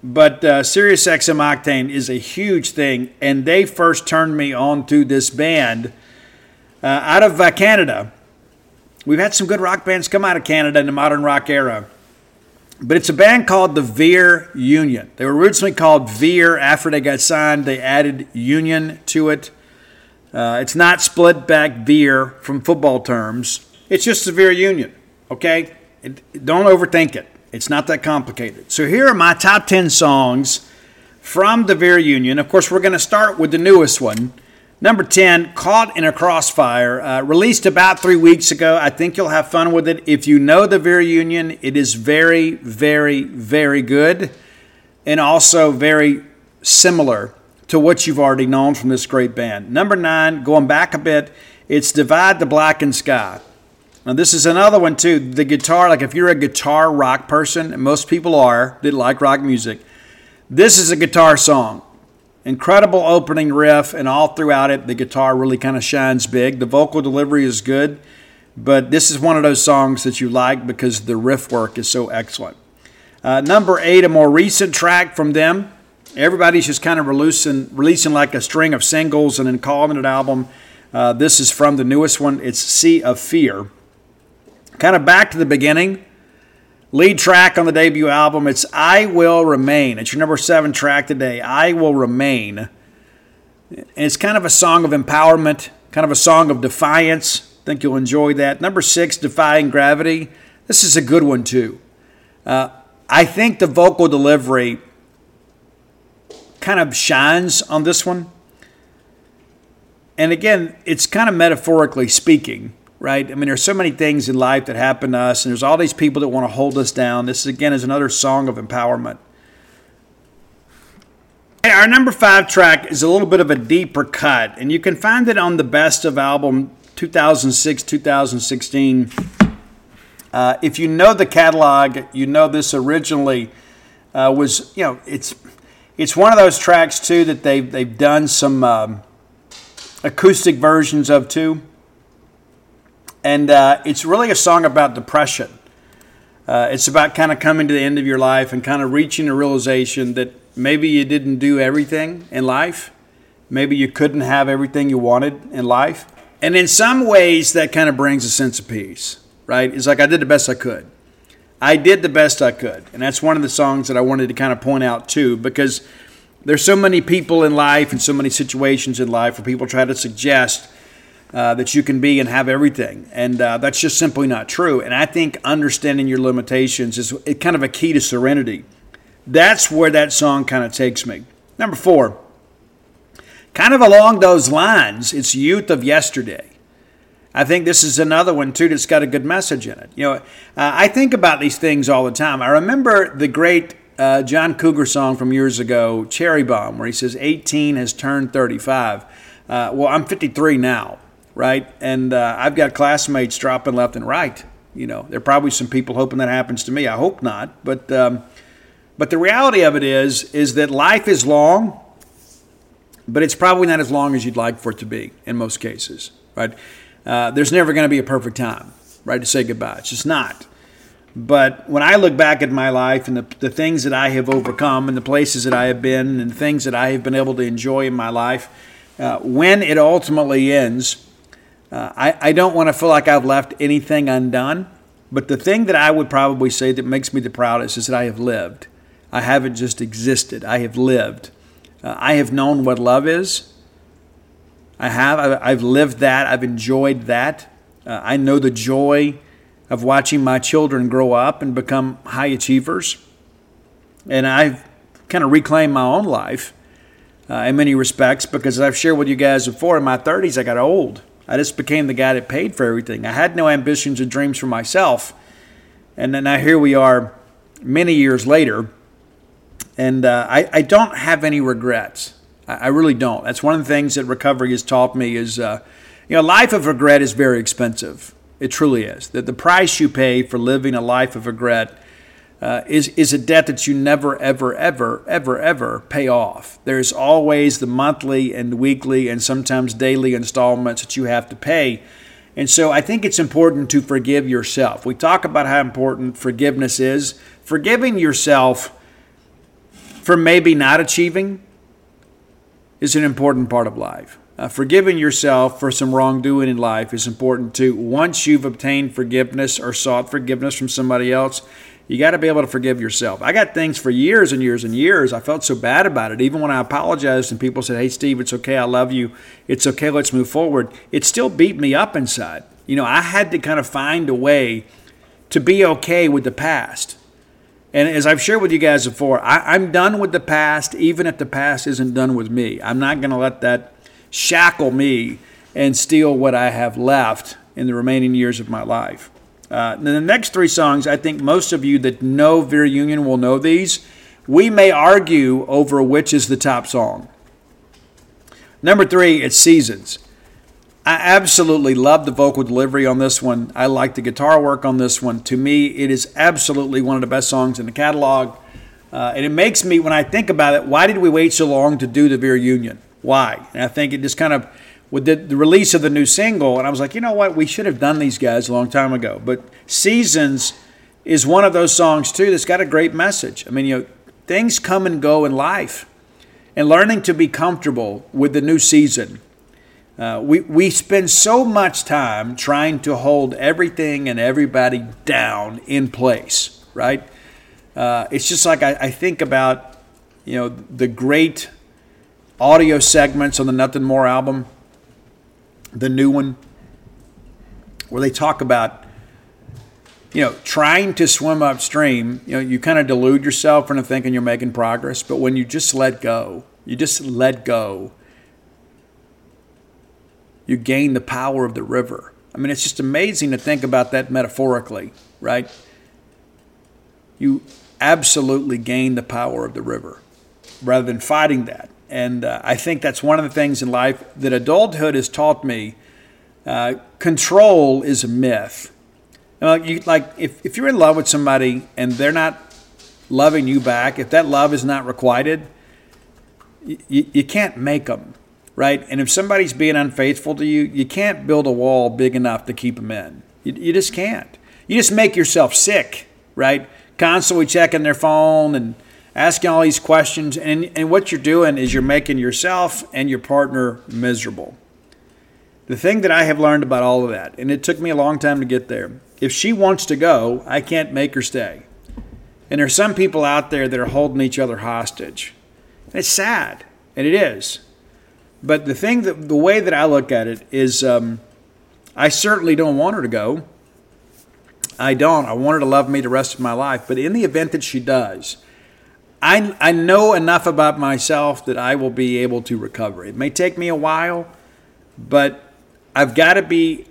but SiriusXM Octane is a huge thing, and they first turned me on to this band out of Canada. We've had some good rock bands come out of Canada in the modern rock era, but it's a band called the Veer Union. They were originally called Veer. After they got signed, they added Union to it. It's not split back Veer from football terms. It's just the Veer Union, okay? Don't overthink it. It's not that complicated. So here are my top 10 songs from the Veer Union. Of course, we're going to start with the newest one. Number 10, Caught in a Crossfire, released about 3 weeks ago. I think you'll have fun with it. If you know the Veer Union, it is very, very, very good, and also very similar to what you've already known from this great band. Number 9, going back a bit, it's Divide the Blackened Sky. Now, this is another one, too. The guitar, like if you're a guitar rock person, and most people are that like rock music, this is a guitar song. Incredible opening riff, and all throughout it, the guitar really kind of shines big. The vocal delivery is good, but this is one of those songs that you like because the riff work is so excellent. Number 8, a more recent track from them. Everybody's just kind of releasing like a string of singles and then calling it an album. This is from the newest one. It's Sea of Fear. Kind of back to the beginning. Lead track on the debut album, it's I Will Remain. It's your number 7 track today, I Will Remain. And it's kind of a song of empowerment, kind of a song of defiance. I think you'll enjoy that. Number 6, Defying Gravity. This is a good one, too. I think the vocal delivery kind of shines on this one. And again, it's kind of metaphorically speaking. Right? I mean, there's so many things in life that happen to us, and there's all these people that want to hold us down. This, again, is another song of empowerment. Our number 5 track is a little bit of a deeper cut, and you can find it on the Best of album 2006-2016. If you know the catalog, you know this originally was, it's one of those tracks, too, that they've done some acoustic versions of, too. And it's really a song about depression. It's about kind of coming to the end of your life and kind of reaching a realization that maybe you didn't do everything in life. Maybe you couldn't have everything you wanted in life. And in some ways, that kind of brings a sense of peace, right? It's like I did the best I could. I did the best I could. And that's one of the songs that I wanted to kind of point out, too, because there's so many people in life and so many situations in life where people try to suggest that you can be and have everything. And that's just simply not true. And I think understanding your limitations is kind of a key to serenity. That's where that song kind of takes me. Number 4, kind of along those lines, it's Youth of Yesterday. I think this is another one, too, that's got a good message in it. I think about these things all the time. I remember the great John Cougar song from years ago, Cherry Bomb, where he says, 18 has turned 35. Well, I'm 53 now. Right? And I've got classmates dropping left and right. There are probably some people hoping that happens to me. I hope not. But the reality of it is that life is long, but it's probably not as long as you'd like for it to be in most cases. Right? There's never going to be a perfect time, right, to say goodbye. It's just not. But when I look back at my life and the things that I have overcome and the places that I have been and the things that I have been able to enjoy in my life, when it ultimately ends, I don't want to feel like I've left anything undone, but the thing that I would probably say that makes me the proudest is that I have lived. I haven't just existed. I have lived. I have known what love is. I've lived that. I've enjoyed that. I know the joy of watching my children grow up and become high achievers. And I've kind of reclaimed my own life in many respects because, as I've shared with you guys before, in my 30s I got old. I just became the guy that paid for everything. I had no ambitions and dreams for myself. And then now here we are many years later, and I don't have any regrets. I really don't. That's one of the things that recovery has taught me is, life of regret is very expensive. It truly is. That the price you pay for living a life of regret is a debt that you never, ever, ever, ever, ever pay off. There's always the monthly and weekly and sometimes daily installments that you have to pay. And so I think it's important to forgive yourself. We talk about how important forgiveness is. Forgiving yourself for maybe not achieving is an important part of life. Forgiving yourself for some wrongdoing in life is important too. Once you've obtained forgiveness or sought forgiveness from somebody else, you got to be able to forgive yourself. I got things for years and years and years. I felt so bad about it. Even when I apologized and people said, "Hey, Steve, it's okay. I love you. It's okay. Let's move forward." It still beat me up inside. I had to kind of find a way to be okay with the past. And as I've shared with you guys before, I'm done with the past, even if the past isn't done with me. I'm not going to let that shackle me and steal what I have left in the remaining years of my life. The next three songs, I think most of you that know Vera Union will know these. We may argue over which is the top song. Number 3, it's Seasons. I absolutely love the vocal delivery on this one. I like the guitar work on this one. To me, it is absolutely one of the best songs in the catalog. And it makes me, when I think about it, why did we wait so long to do the Vera Union? Why? And I think it just kind of, with the release of the new single, and I was like, you know what? We should have done these guys a long time ago. But Seasons is one of those songs, too, that's got a great message. I mean, things come and go in life. And learning to be comfortable with the new season. We spend so much time trying to hold everything and everybody down in place, right? It's just like I think about, the great audio segments on the Nothing More album, the new one, where they talk about, trying to swim upstream. You kind of delude yourself into thinking you're making progress, but when you just let go, you gain the power of the river. I mean, it's just amazing to think about that metaphorically, right? You absolutely gain the power of the river rather than fighting that. And I think that's one of the things in life that adulthood has taught me. Control is a myth. If you're in love with somebody and they're not loving you back, if that love is not requited, you can't make them. Right? And if somebody's being unfaithful to you, you can't build a wall big enough to keep them in. You just can't. You just make yourself sick, right? Constantly checking their phone and asking all these questions. And what you're doing is you're making yourself and your partner miserable. The thing that I have learned about all of that, and it took me a long time to get there, if she wants to go, I can't make her stay. And there's some people out there that are holding each other hostage. And it's sad, and it is. But the way that I look at it is I certainly don't want her to go. I don't. I want her to love me the rest of my life. But in the event that she does, I know enough about myself that I will be able to recover. It may take me a while, but I've got to be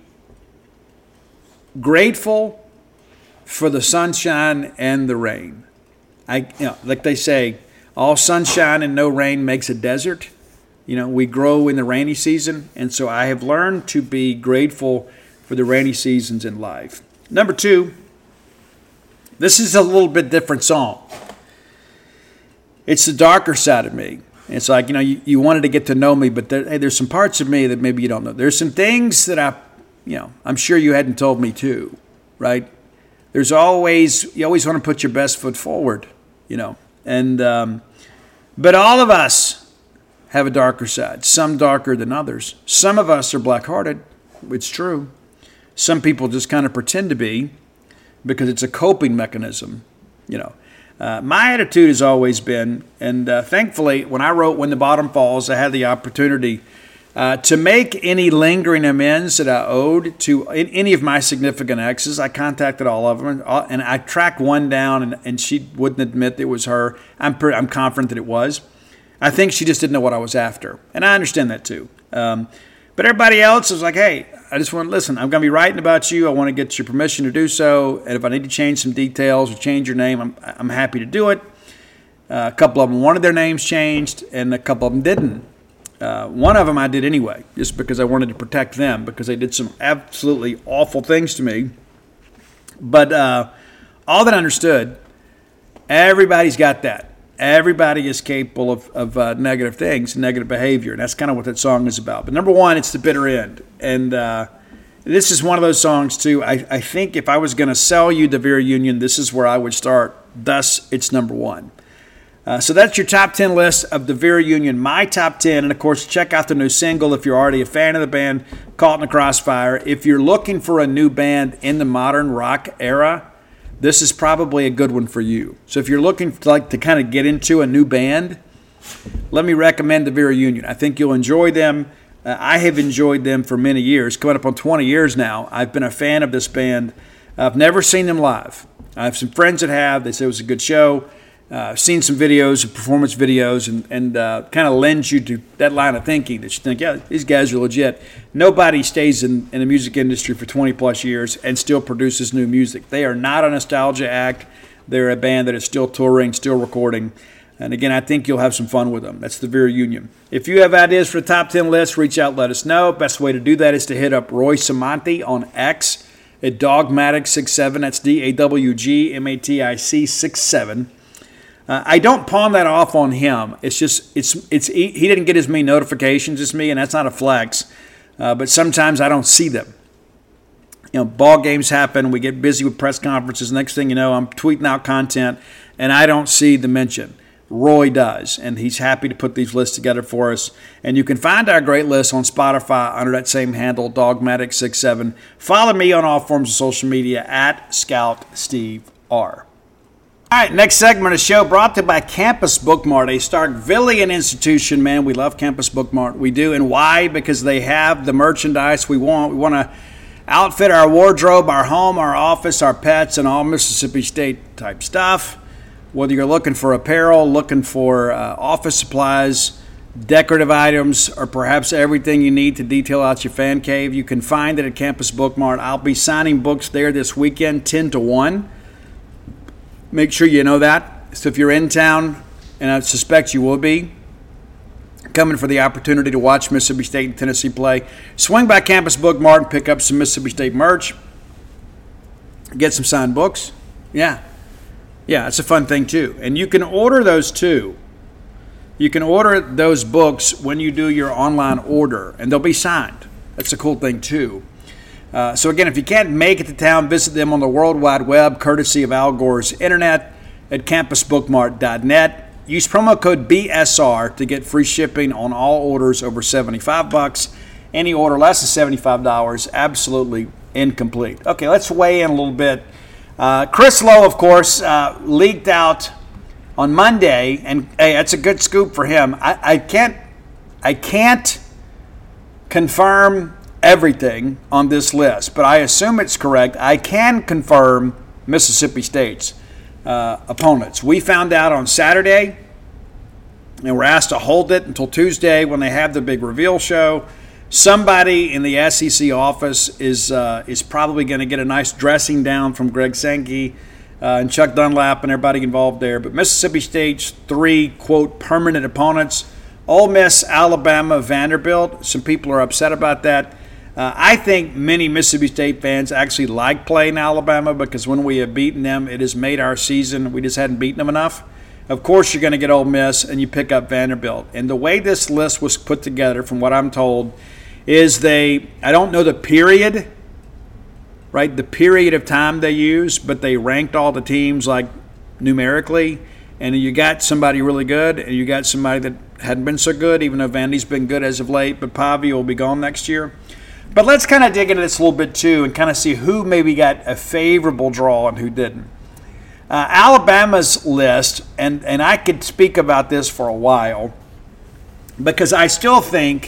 grateful for the sunshine and the rain. Like they say, all sunshine and no rain makes a desert. We grow in the rainy season, and so I have learned to be grateful for the rainy seasons in life. Number 2, this is a little bit different song. It's the darker side of me. It's like, you wanted to get to know me, but there's some parts of me that maybe you don't know. There's some things that I'm sure you hadn't told me too, right? You always want to put your best foot forward, and but all of us have a darker side, some darker than others. Some of us are black-hearted. It's true. Some people just kind of pretend to be because it's a coping mechanism. My attitude has always been, and thankfully, when I wrote When the Bottom Falls, I had the opportunity to make any lingering amends that I owed to any of my significant exes. I contacted all of them, and I tracked one down, and she wouldn't admit it was her. I'm confident that it was. I think she just didn't know what I was after. And I understand that too. But everybody else was like, hey, I just want to listen. I'm going to be writing about you. I want to get your permission to do so. And if I need to change some details or change your name, I'm happy to do it. A couple of them wanted their names changed, and a couple of them didn't. One of them I did anyway, just because I wanted to protect them, because they did some absolutely awful things to me. But all that I understood, everybody's got that. Everybody is capable of negative things, negative behavior, and that's kind of what that song is about. But number 1, it's The Bitter End. And this is one of those songs, too. I think if I was going to sell you the Vera Union, this is where I would start. Thus, it's number 1. So that's your top 10 list of the Vera Union, my top 10. And, of course, check out the new single if you're already a fan of the band, Caught in the Crossfire. If you're looking for a new band in the modern rock era, this is probably a good one for you. So if you're looking to kind of get into a new band, let me recommend the Vera Union. I think you'll enjoy them. I have enjoyed them for many years, coming up on 20 years now. I've been a fan of this band. I've never seen them live. I have some friends that have. They say it was a good show. I've seen some videos, performance videos, and kind of lends you to that line of thinking that you think, yeah, these guys are legit. Nobody stays in the music industry for 20-plus years and still produces new music. They are not a nostalgia act. They're a band that is still touring, still recording. And again, I think you'll have some fun with them. That's the Vera Union. If you have ideas for the top 10 list, reach out, let us know. Best way to do that is to hit up Roy Samanti on X at Dogmatic67. That's DAWGMATIC 67. I don't pawn that off on him. It's just he didn't get as many notifications as me, and that's not a flex. But sometimes I don't see them. Ball games happen. We get busy with press conferences. Next thing you know, I'm tweeting out content, and I don't see the mention. Roy does, and he's happy to put these lists together for us. And you can find our great list on Spotify under that same handle, Dogmatic67. Follow me on all forms of social media at ScoutSteveR. All right, next segment of the show brought to you by Campus Bookmart, a Starkvillian institution. Man, we love Campus Bookmart. We do. And why? Because they have the merchandise we want. We want to outfit our wardrobe, our home, our office, our pets, and all Mississippi State type stuff. Whether you're looking for apparel, looking for office supplies, decorative items, or perhaps everything you need to detail out your fan cave, you can find it at Campus Bookmart. I'll be signing books there this weekend, 10 to 1. Make sure you know that. So if you're in town, and I suspect you will be, coming for the opportunity to watch Mississippi State and Tennessee play, swing by Campus Bookmart and pick up some Mississippi State merch. Get some signed books. Yeah, it's a fun thing too. And you can order those too. You can order those books when you do your online order, and they'll be signed. That's a cool thing too. So again, if you can't make it to town, visit them on the World Wide Web, courtesy of Al Gore's Internet at campusbookmart.net. Use promo code BSR to get free shipping on all orders over $75. Any order less than $75, absolutely incomplete. Okay, let's weigh in a little bit. Chris Lowe, of course, leaked out on Monday, and hey, that's a good scoop for him. I can't confirm everything on this list, but I assume it's correct. I can confirm Mississippi State's opponents. We found out on Saturday, and we're asked to hold it until Tuesday when they have the big reveal show. Somebody in the SEC office is probably going to get a nice dressing down from Greg Sankey and Chuck Dunlap and everybody involved there. But Mississippi State's 3, quote, permanent opponents, Ole Miss, Alabama, Vanderbilt. Some people are upset about that. I think many Mississippi State fans actually like playing Alabama because when we have beaten them, it has made our season. We just hadn't beaten them enough. Of course, you're going to get Ole Miss and you pick up Vanderbilt. And the way this list was put together, from what I'm told, is I don't know the period, right? The period of time they used, but they ranked all the teams like numerically. And you got somebody really good and you got somebody that hadn't been so good, even though Vandy's been good as of late, but Pavia will be gone next year. But let's kind of dig into this a little bit too and kind of see who maybe got a favorable draw and who didn't. Alabama's list, and I could speak about this for a while because I still think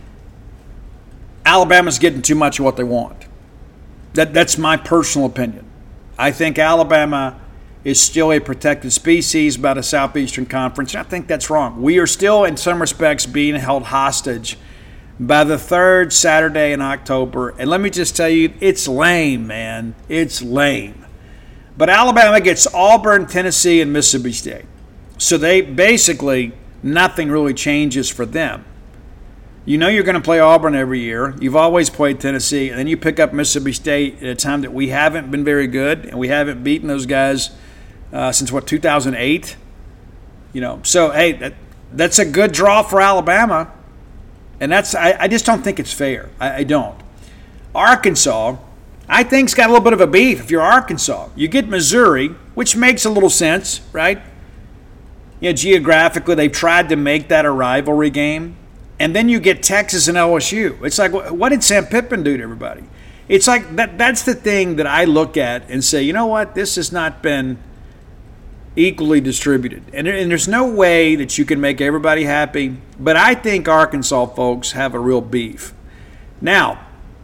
Alabama's getting too much of what they want. That's my personal opinion. I think Alabama is still a protected species by the Southeastern Conference, and I think that's wrong. We are still, in some respects, being held hostage by the third Saturday in October. And let me just tell you, it's lame, man. It's lame. But Alabama gets Auburn, Tennessee, and Mississippi State. So they basically, nothing really changes for them. You know you're going to play Auburn every year. You've always played Tennessee. And then you pick up Mississippi State at a time that we haven't been very good, and we haven't beaten those guys since, 2008? So, hey, that's a good draw for Alabama. And I just don't think it's fair. I don't. Arkansas, I think's got a little bit of a beef. If you're Arkansas, you get Missouri, which makes a little sense, right? geographically, they've tried to make that a rivalry game. And then you get Texas and LSU. It's like, what did Sam Pittman do to everybody? It's like that's the thing that I look at and say, you know what? This has not been equally distributed. And there's no way that you can make everybody happy. But I think Arkansas folks have a real beef. Now,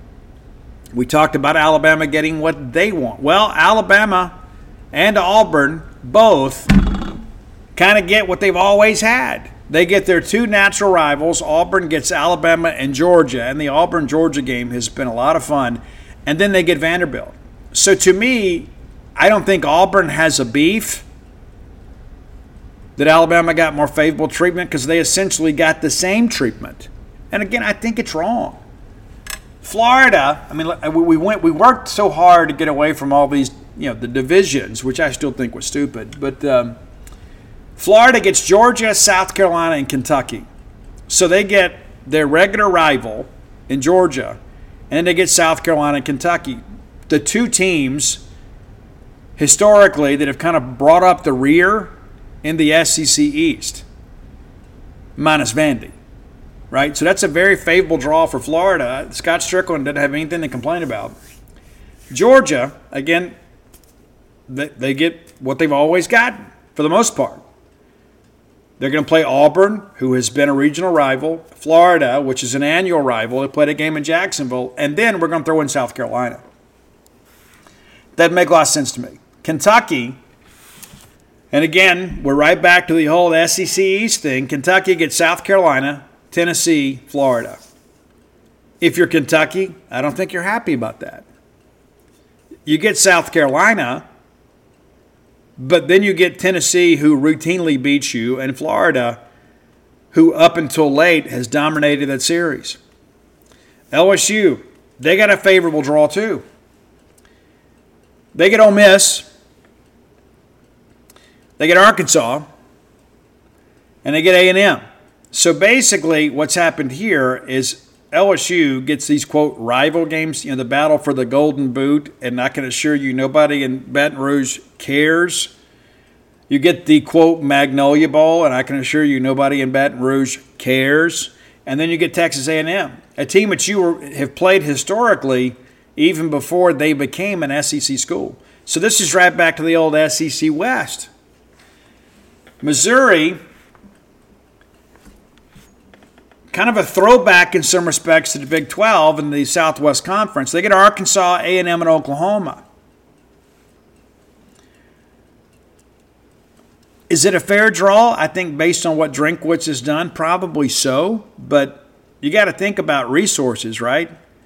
we talked about Alabama getting what they want. Well, Alabama and Auburn both kind of get what they've always had. They get their two natural rivals. Auburn gets Alabama and Georgia, and the Auburn-Georgia game has been a lot of fun. And then they get Vanderbilt. So to me, I don't think Auburn has a beef that Alabama got more favorable treatment because they essentially got the same treatment. And again, I think it's wrong. Florida, I mean, we worked so hard to get away from all these, the divisions, which I still think was stupid. But Florida gets Georgia, South Carolina, and Kentucky. So they get their regular rival in Georgia, and then they get South Carolina and Kentucky. The two teams, historically, that have kind of brought up the rear in the SEC East, minus Vandy. Right? So that's a very favorable draw for Florida. Scott Strickland doesn't have anything to complain about. Georgia, again, they get what they've always gotten for the most part. They're going to play Auburn, who has been a regional rival, Florida, which is an annual rival. They played a game in Jacksonville, and then we're going to throw in South Carolina. That makes a lot of sense to me. Kentucky, and again, we're right back to the whole SEC East thing. Kentucky gets South Carolina, Tennessee, Florida. If you're Kentucky, I don't think you're happy about that. You get South Carolina, but then you get Tennessee, who routinely beats you, and Florida, who up until late has dominated that series. LSU, they got a favorable draw too. They get Ole Miss, they get Arkansas, and they get A&M. So basically what's happened here is LSU gets these, quote, rival games, the battle for the Golden Boot, and I can assure you nobody in Baton Rouge cares. You get the, quote, Magnolia Bowl, and I can assure you nobody in Baton Rouge cares. And then you get Texas A&M, a team that you have played historically even before they became an SEC school. So this is right back to the old SEC West. Missouri, kind of a throwback in some respects to the Big 12 and the Southwest Conference. They get Arkansas, A&M, and Oklahoma. Is it a fair draw? I think based on what Drinkwitz has done, probably so. But you got to think about resources, right?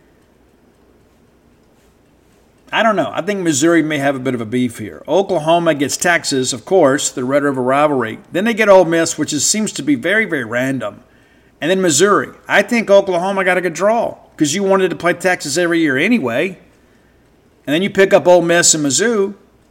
I don't know. I think Missouri may have a bit of a beef here. Oklahoma gets Texas, of course, the Red River rivalry. Then they get Ole Miss, which seems to be very, very random. And then Missouri. I think Oklahoma got a good draw because you wanted to play Texas every year anyway. And then you pick up Ole Miss and Mizzou.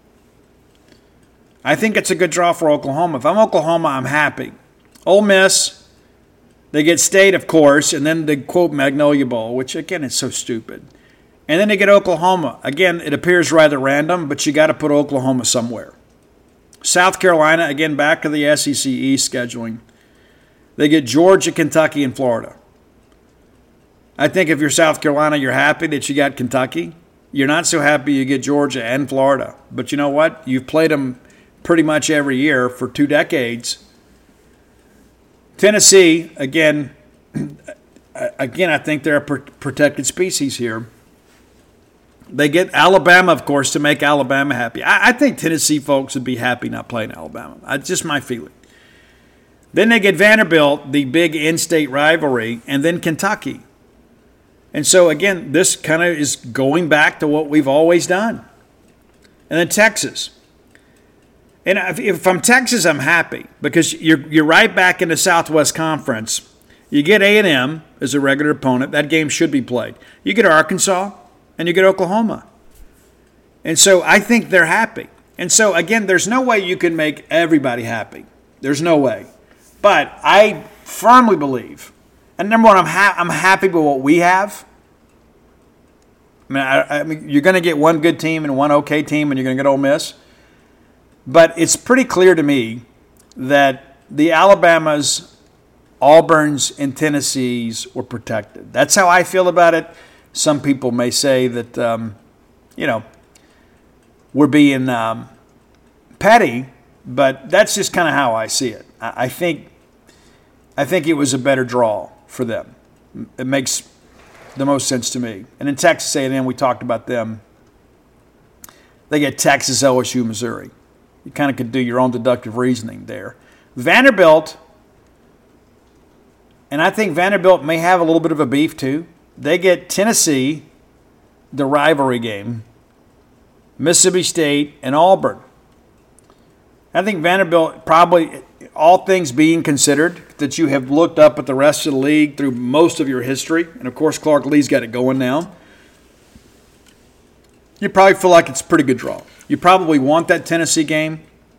I think it's a good draw for Oklahoma. If I'm Oklahoma, I'm happy. Ole Miss, they get State, of course, and then the, quote, Magnolia Bowl, which, again, is so stupid. And then they get Oklahoma. Again, it appears rather random, but you got to put Oklahoma somewhere. South Carolina, again, back to the SEC East scheduling. They get Georgia, Kentucky, and Florida. I think if you're South Carolina, you're happy that you got Kentucky. You're not so happy you get Georgia and Florida. But you know what? You've played them pretty much every year for 2 decades. Tennessee, again, I think they're a protected species here. They get Alabama, of course, to make Alabama happy. I think Tennessee folks would be happy not playing Alabama. That's just my feeling. Then they get Vanderbilt, the big in-state rivalry, and then Kentucky. And so, again, this kind of is going back to what we've always done. And then Texas. And if I'm Texas, I'm happy because you're right back in the Southwest Conference. You get A&M as a regular opponent. That game should be played. You get Arkansas, and you get Oklahoma. And so I think they're happy. And so, again, there's no way you can make everybody happy. There's no way. But I firmly believe, and number one, I'm happy with what we have. I mean, you're going to get one good team and one okay team, and you're going to get Ole Miss. But it's pretty clear to me that the Alabamas, Auburns, and Tennessees were protected. That's how I feel about it. Some people may say that, we're being petty, but that's just kind of how I see it. I think it was a better draw for them. It makes the most sense to me. And in Texas A&M, we talked about them. They get Texas, LSU, Missouri. You kind of could do your own deductive reasoning there. Vanderbilt, and I think Vanderbilt may have a little bit of a beef too. They get Tennessee, the rivalry game, Mississippi State, and Auburn. I think Vanderbilt probably, all things being considered, that you have looked up at the rest of the league through most of your history, and of course Clark Lee's got it going now, you probably feel like it's a pretty good draw. You probably want that Tennessee game.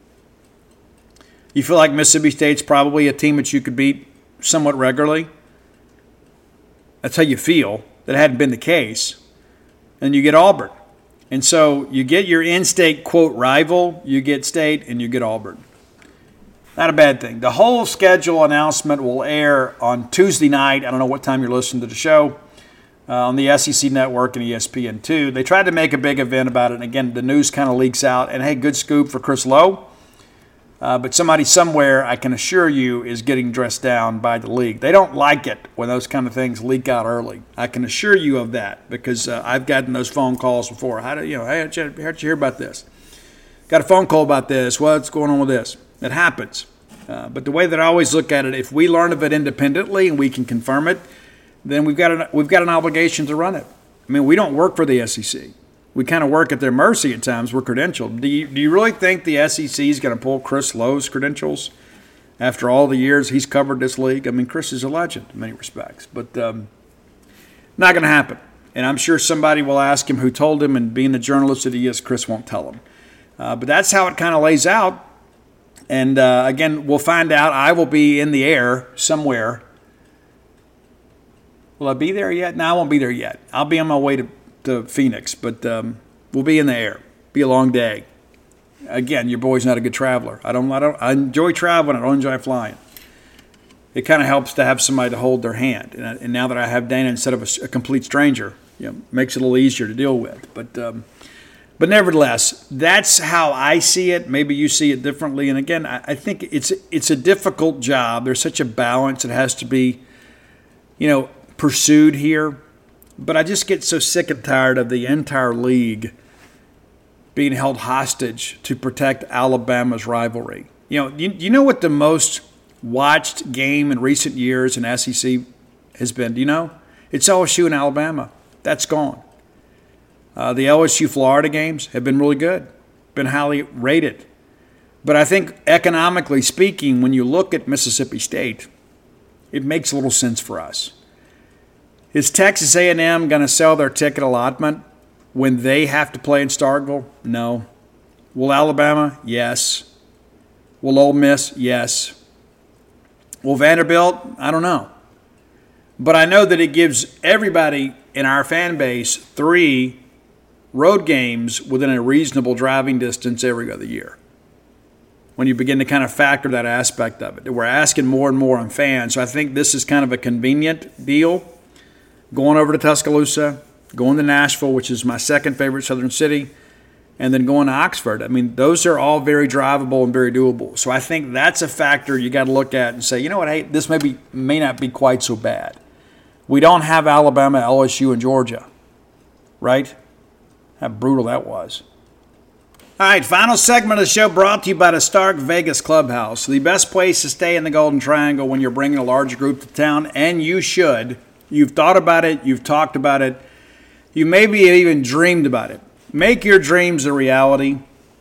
You feel like Mississippi State's probably a team that you could beat somewhat regularly. That's how you feel. That hadn't been the case. And you get Auburn. And so you get your in-state, quote, rival, you get State, and you get Auburn. Not a bad thing. The whole schedule announcement will air on Tuesday night. I don't know what time you're listening to the show. On the SEC Network and ESPN2. They tried to make a big event about it. And again, the news kind of leaks out. And hey, good scoop for Chris Lowe. But somebody somewhere, I can assure you, is getting dressed down by the league. They don't like it when those kind of things leak out early. I can assure you of that because I've gotten those phone calls before. How'd you hear about this? Got a phone call about this. What's going on with this? It happens. But the way that I always look at it, if we learn of it independently and we can confirm it, then we've got an obligation to run it. I mean, we don't work for the SEC. We kind of work at their mercy at times. We're credentialed. Do you really think the SEC is going to pull Chris Lowe's credentials after all the years he's covered this league? I mean, Chris is a legend in many respects, but not going to happen. And I'm sure somebody will ask him who told him, and being the journalist that he is, Chris won't tell him. But that's how it kind of lays out. And, again, we'll find out. I will be in the air somewhere. Will I be there yet? No, I won't be there yet. I'll be on my way to Phoenix, but we'll be in the air. Be a long day. Again, your boy's not a good traveler. I enjoy traveling. I don't enjoy flying. It kind of helps to have somebody to hold their hand. And now that I have Dana instead of a complete stranger, makes it a little easier to deal with. But nevertheless, that's how I see it. Maybe you see it differently. And again, I think it's a difficult job. There's such a balance. It has to be, pursued here. But I just get so sick and tired of the entire league being held hostage to protect Alabama's rivalry. You know what the most watched game in recent years in SEC has been? Do you know? It's LSU and Alabama. That's gone. The LSU-Florida games have been really good, been highly rated. But I think economically speaking, when you look at Mississippi State, it makes a little sense for us. Is Texas A&M going to sell their ticket allotment when they have to play in Starkville? No. Will Alabama? Yes. Will Ole Miss? Yes. Will Vanderbilt? I don't know. But I know that it gives everybody in our fan base 3 road games within a reasonable driving distance every other year. When you begin to kind of factor that aspect of it. We're asking more and more on fans. So I think this is kind of a convenient deal. Going over to Tuscaloosa, going to Nashville, which is my second favorite southern city, and then going to Oxford. I mean, those are all very drivable and very doable. So I think that's a factor you got to look at and say, you know what, hey, this may not be quite so bad. We don't have Alabama, LSU, and Georgia, right? How brutal that was. All right, final segment of the show brought to you by the Stark Vegas Clubhouse, the best place to stay in the Golden Triangle when you're bringing a large group to town, and you should. You've thought about it. You've talked about it. You maybe even dreamed about it. Make your dreams a reality.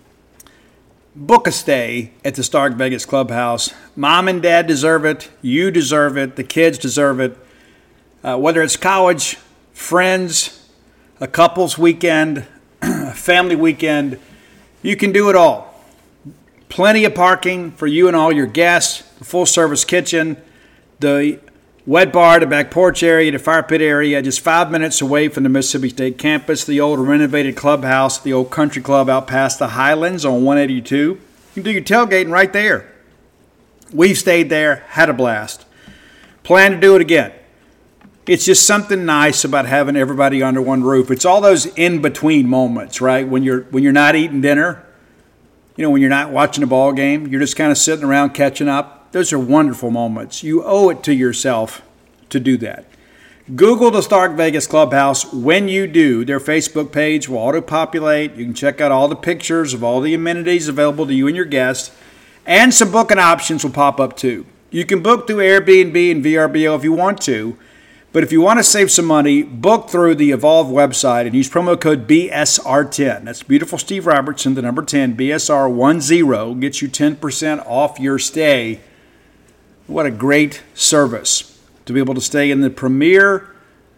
Book a stay at the Stark Vegas Clubhouse. Mom and Dad deserve it. You deserve it. The kids deserve it. Whether it's college, friends, a couple's weekend, a family weekend, you can do it all. Plenty of parking for you and all your guests. The full-service kitchen. The wet bar, the back porch area, the fire pit area, just 5 minutes away from the Mississippi State campus, the old renovated clubhouse, the old country club out past the Highlands on 182. You can do your tailgating right there. We've stayed there, had a blast. Plan to do it again. It's just something nice about having everybody under one roof. It's all those in-between moments, right? When you're not eating dinner, when you're not watching a ball game, you're just kind of sitting around catching up. Those are wonderful moments. You owe it to yourself to do that. Google the Stark Vegas Clubhouse. When you do, their Facebook page will auto-populate. You can check out all the pictures of all the amenities available to you and your guests. And some booking options will pop up too. You can book through Airbnb and VRBO if you want to. But if you want to save some money, book through the Evolve website and use promo code BSR10. That's Beautiful Steve Robertson, the number 10, BSR10, gets you 10% off your stay. What a great service to be able to stay in the premier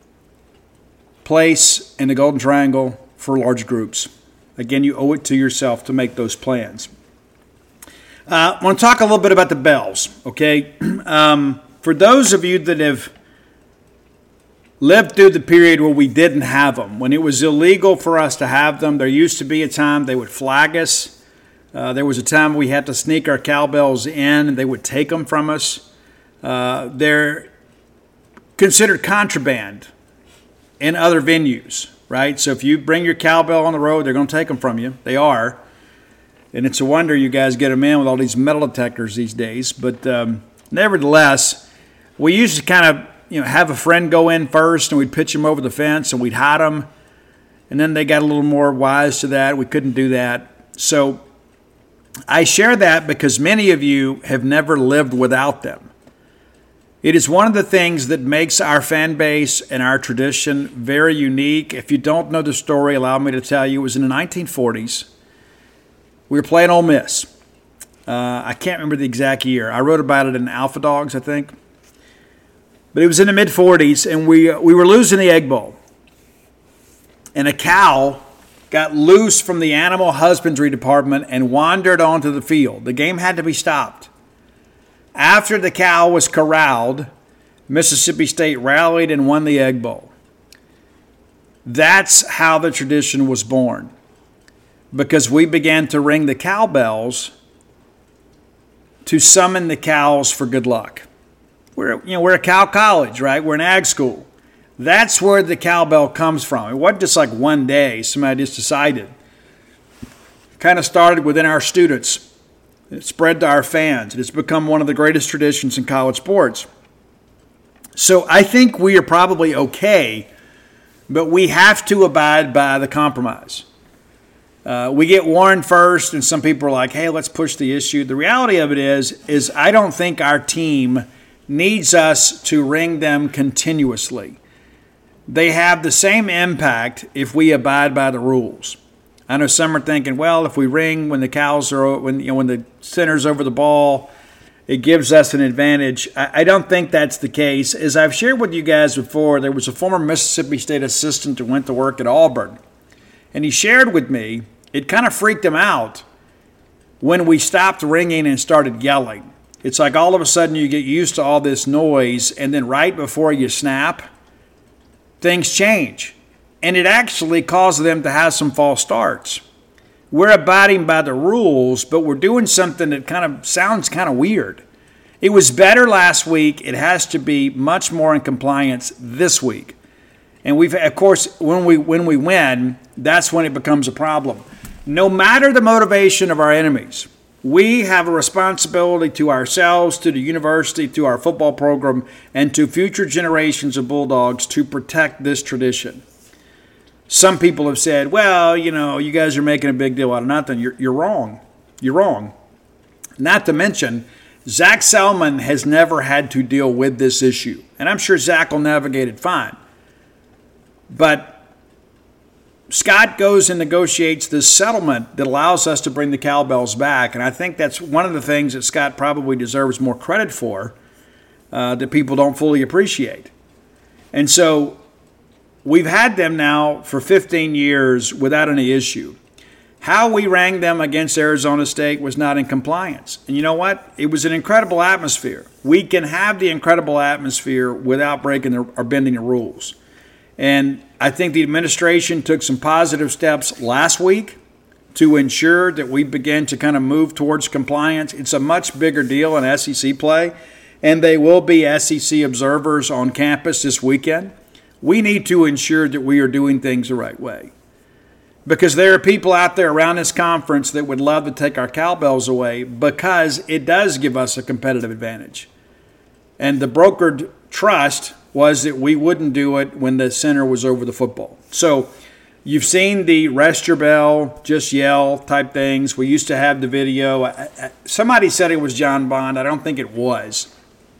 place in the Golden Triangle for large groups. Again, you owe it to yourself to make those plans. I want to talk a little bit about the bells, okay? For those of you that have lived through the period where we didn't have them, when it was illegal for us to have them, there used to be a time they would flag us. There was a time we had to sneak our cowbells in and they would take them from us. They're considered contraband in other venues, right? So if you bring your cowbell on the road, they're going to take them from you. They are. And it's a wonder you guys get them in with all these metal detectors these days. But nevertheless, we used to kind of have a friend go in first, and we'd pitch them over the fence, and we'd hide them. And then they got a little more wise to that. We couldn't do that. So I share that because many of you have never lived without them. It is one of the things that makes our fan base and our tradition very unique. If you don't know the story, allow me to tell you, it was in the 1940s. We were playing Ole Miss. I can't remember the exact year. I wrote about it in Alpha Dogs, I think. But it was in the mid-40s, and we were losing the Egg Bowl. And a cow got loose from the animal husbandry department and wandered onto the field. The game had to be stopped. After the cow was corralled, Mississippi State rallied and won the Egg Bowl. That's how the tradition was born, because we began to ring the cowbells to summon the cows for good luck. We're a cow college, right? We're an ag school. That's where the cowbell comes from. It wasn't just like one day somebody just decided. It kind of started within our students. It spread to our fans. It's become one of the greatest traditions in college sports. So I think we are probably okay, but we have to abide by the compromise. We get warned first, and some people are like, hey, let's push the issue. The reality of it is I don't think our team needs us to ring them continuously. They have the same impact if we abide by the rules. I know some are thinking, well, if we ring when the cows are, when the center's over the ball, it gives us an advantage. I don't think that's the case. As I've shared with you guys before, there was a former Mississippi State assistant who went to work at Auburn, and he shared with me, it kind of freaked him out when we stopped ringing and started yelling. It's like all of a sudden you get used to all this noise, and then right before you snap, things change. And it actually causes them to have some false starts. We're abiding by the rules, but we're doing something that kind of sounds kind of weird. It was better last week. It has to be much more in compliance this week. And we've, of course, when we win, that's when it becomes a problem. No matter the motivation of our enemies, we have a responsibility to ourselves, to the university, to our football program, and to future generations of Bulldogs to protect this tradition. Some people have said, well, you guys are making a big deal out of nothing. You're wrong. You're wrong. Not to mention, Zach Selman has never had to deal with this issue. And I'm sure Zach will navigate it fine. But Scott goes and negotiates this settlement that allows us to bring the cowbells back. And I think that's one of the things that Scott probably deserves more credit for that people don't fully appreciate. And so we've had them now for 15 years without any issue. How we rang them against Arizona State was not in compliance. And you know what? It was an incredible atmosphere. We can have the incredible atmosphere without breaking or bending the rules. And I think the administration took some positive steps last week to ensure that we begin to kind of move towards compliance. It's a much bigger deal in SEC play, and they will be SEC observers on campus this weekend. We need to ensure that we are doing things the right way, because there are people out there around this conference that would love to take our cowbells away because it does give us a competitive advantage. And the brokered trust was that we wouldn't do it when the center was over the football. So you've seen the rest your bell, just yell type things. We used to have the video. Somebody said it was John Bond. I don't think it was.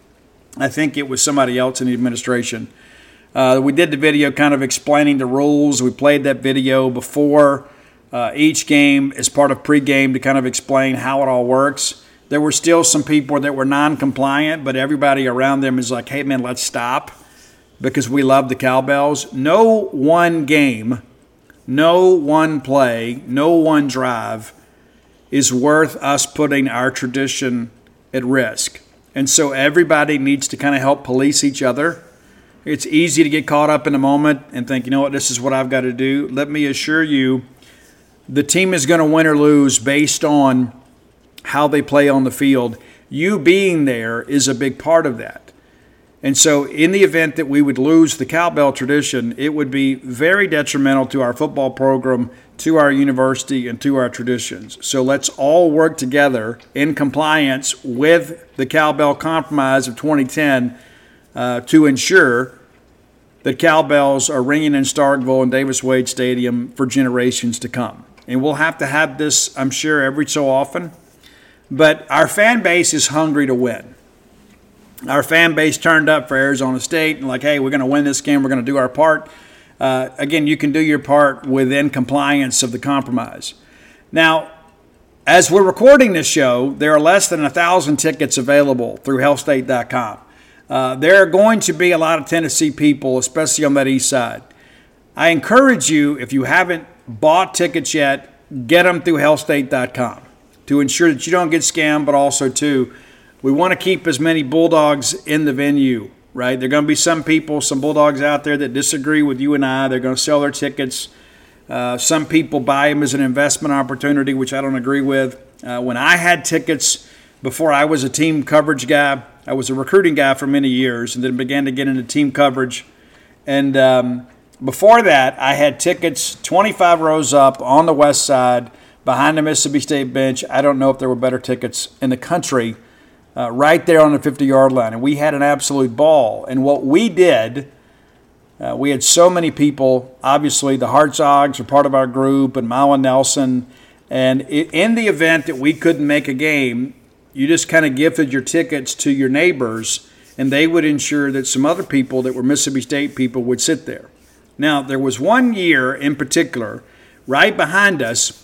I think it was somebody else in the administration. We did the video kind of explaining the rules. We played that video before each game as part of pregame to kind of explain how it all works. There were still some people that were non-compliant, but everybody around them is like, hey, man, let's stop because we love the cowbells. No one game, no one play, no one drive is worth us putting our tradition at risk. And so everybody needs to kind of help police each other. It's easy to get caught up in the moment and think, you know what, this is what I've got to do. Let me assure you, the team is going to win or lose based on how they play on the field. You being there is a big part of that. And so in the event that we would lose the cowbell tradition, it would be very detrimental to our football program, to our university, and to our traditions. So let's all work together in compliance with the Cowbell Compromise of 2010 to ensure that cowbells are ringing in Starkville and Davis Wade Stadium for generations to come. And we'll have to have this, I'm sure, every so often. But our fan base is hungry to win. Our fan base turned up for Arizona State and like, hey, we're going to win this game. We're going to do our part. Again, you can do your part within compliance of the compromise. Now, as we're recording this show, there are less than 1,000 tickets available through healthstate.com. There are going to be a lot of Tennessee people, especially on that east side. I encourage you, if you haven't bought tickets yet, get them through healthstate.com to ensure that you don't get scammed, but also, too, we want to keep as many Bulldogs in the venue, right? There are going to be some people, some Bulldogs out there that disagree with you and I. They're going to sell their tickets. Some people buy them as an investment opportunity, which I don't agree with. When I had tickets before I was a team coverage guy, I was a recruiting guy for many years and then began to get into team coverage. And before that, I had tickets 25 rows up on the west side behind the Mississippi State bench. I don't know if there were better tickets in the country right there on the 50-yard line. And we had an absolute ball. And what we did, we had so many people. Obviously, the Hartzogs are part of our group and Mala Nelson. And in the event that we couldn't make a game, you just kind of gifted your tickets to your neighbors, and they would ensure that some other people that were Mississippi State people would sit there. Now, there was one year in particular, right behind us,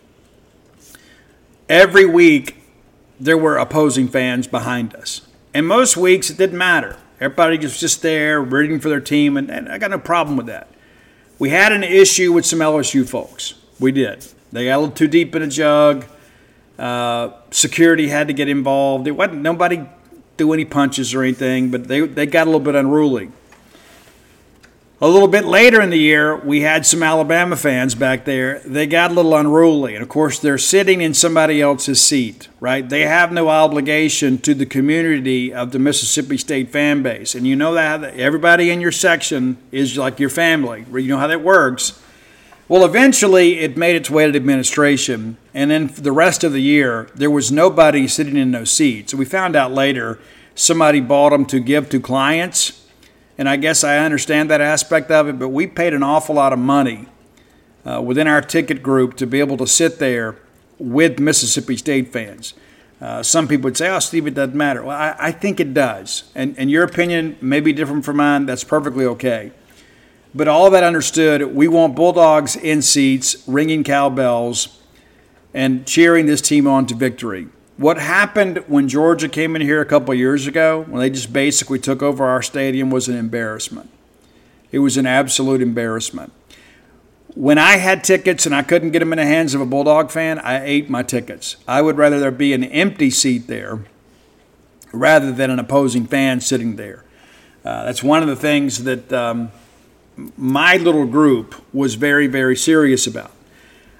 every week there were opposing fans behind us. And most weeks it didn't matter. Everybody was just there rooting for their team, and I got no problem with that. We had an issue with some LSU folks. We did. They got a little too deep in a jug. Security had to get involved. It wasn't nobody threw any punches or anything, but they got a little bit unruly. A little bit later in the year, we had some Alabama fans back there. They got a little unruly. And, of course, they're sitting in somebody else's seat, right? They have no obligation to the community of the Mississippi State fan base. And you know that everybody in your section is like your family. You know how that works. Well, eventually, it made its way to the administration. And then for the rest of the year, there was nobody sitting in those seats. So we found out later somebody bought them to give to clients. And I guess I understand that aspect of it, but we paid an awful lot of money within our ticket group to be able to sit there with Mississippi State fans. Some people would say, oh, Steve, it doesn't matter. Well, I think it does. And your opinion may be different from mine. That's perfectly okay. But all that understood, we want Bulldogs in seats, ringing cowbells, and cheering this team on to victory. What happened when Georgia came in here a couple of years ago, when they just basically took over our stadium, was an embarrassment. It was an absolute embarrassment. When I had tickets and I couldn't get them in the hands of a Bulldog fan, I ate my tickets. I would rather there be an empty seat there rather than an opposing fan sitting there. That's one of the things that my little group was very, very serious about.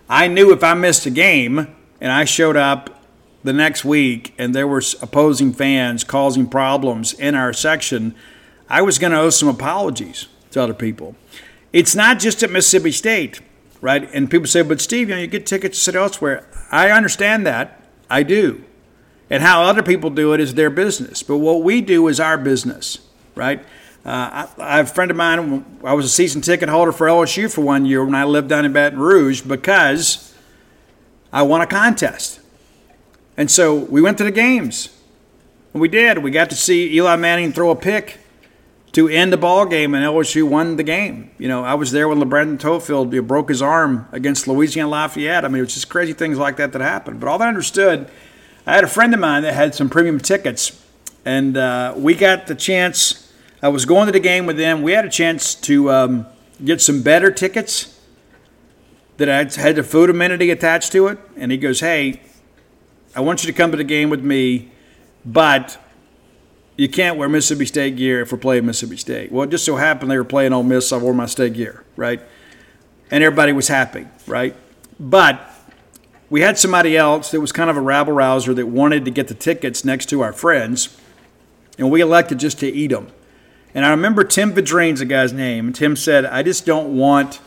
I knew if I missed a game and I showed up the next week and there were opposing fans causing problems in our section, I was going to owe some apologies to other people. It's not just at Mississippi State, right? And people say, but Steve, you get tickets to sit elsewhere. I understand that. I do. And how other people do it is their business. But what we do is our business, right? I have a friend of mine, I was a season ticket holder for LSU for 1 year when I lived down in Baton Rouge because I won a contest. And so we went to the games. And we did. We got to see Eli Manning throw a pick to end the ball game, and LSU won the game. I was there when LeBron Tofield broke his arm against Louisiana Lafayette. I mean, it was just crazy things like that happened. But all that I understood, I had a friend of mine that had some premium tickets, and we got the chance. I was going to the game with them. We had a chance to get some better tickets that had the food amenity attached to it. And he goes, hey, I want you to come to the game with me, but you can't wear Mississippi State gear if we're playing Mississippi State. Well, it just so happened they were playing Ole Miss, so I wore my State gear, right? And everybody was happy, right? But we had somebody else that was kind of a rabble-rouser that wanted to get the tickets next to our friends, and we elected just to eat them. And I remember Tim Vidrine's the guy's name, and Tim said, I just don't want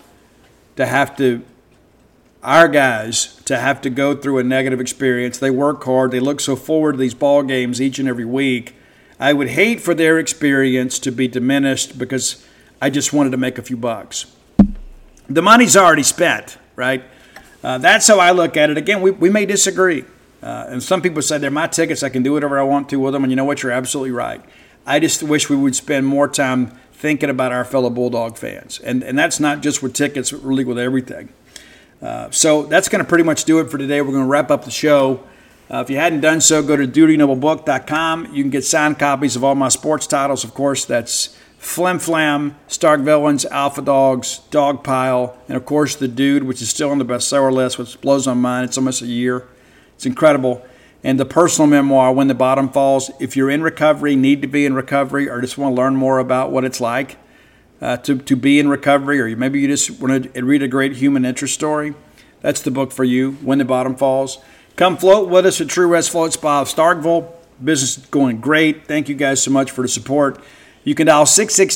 our guys to have to go through a negative experience. They work hard. They look so forward to these ball games each and every week. I would hate for their experience to be diminished because I just wanted to make a few bucks. The money's already spent, right? That's how I look at it. Again, we may disagree. And some people say they're my tickets. I can do whatever I want to with them. And you know what? You're absolutely right. I just wish we would spend more time thinking about our fellow Bulldog fans. And that's not just with tickets, but really with everything. So that's going to pretty much do it for today. We're going to wrap up the show. If you hadn't done so, go to DutyNobleBook.com. You can get signed copies of all my sports titles. Of course, that's Flim Flam, Stark Villains, Alpha Dogs, Dogpile, and of course The Dude, which is still on the bestseller list, which blows my mind. It's almost a year. It's incredible. And the personal memoir, When the Bottom Falls. If you're in recovery, need to be in recovery, or just want to learn more about what it's like to be in recovery, or maybe you just want to read a great human interest story, that's the book for you, When the Bottom Falls. Come float with us at True Rest Float Spa of Starkville. Business is going great. Thank you guys so much for the support. You can dial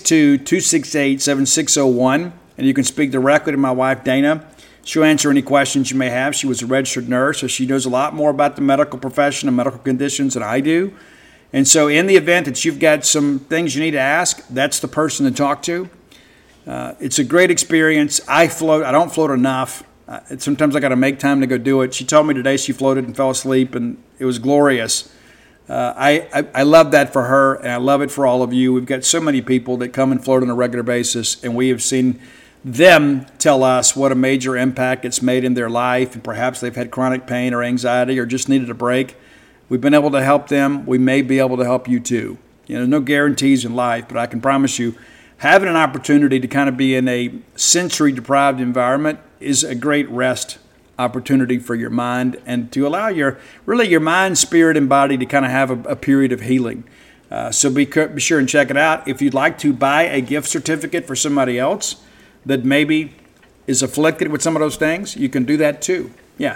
662-268-7601, and you can speak directly to my wife, Dana. She'll answer any questions you may have. She was a registered nurse, so she knows a lot more about the medical profession and medical conditions than I do. And so in the event that you've got some things you need to ask, that's the person to talk to. It's a great experience. I don't float enough. Sometimes I got to make time to go do it. She told me today she floated and fell asleep, and it was glorious. I love that for her, and I love it for all of you. We've got so many people that come and float on a regular basis, and we have seen them tell us what a major impact it's made in their life, and perhaps they've had chronic pain or anxiety or just needed a break. We've been able to help them. We may be able to help you too. No guarantees in life, but I can promise you, having an opportunity to kind of be in a sensory-deprived environment is a great rest opportunity for your mind and to allow your mind, spirit, and body to kind of have a period of healing. So be sure and check it out. If you'd like to buy a gift certificate for somebody else that maybe is afflicted with some of those things, you can do that too. Yeah,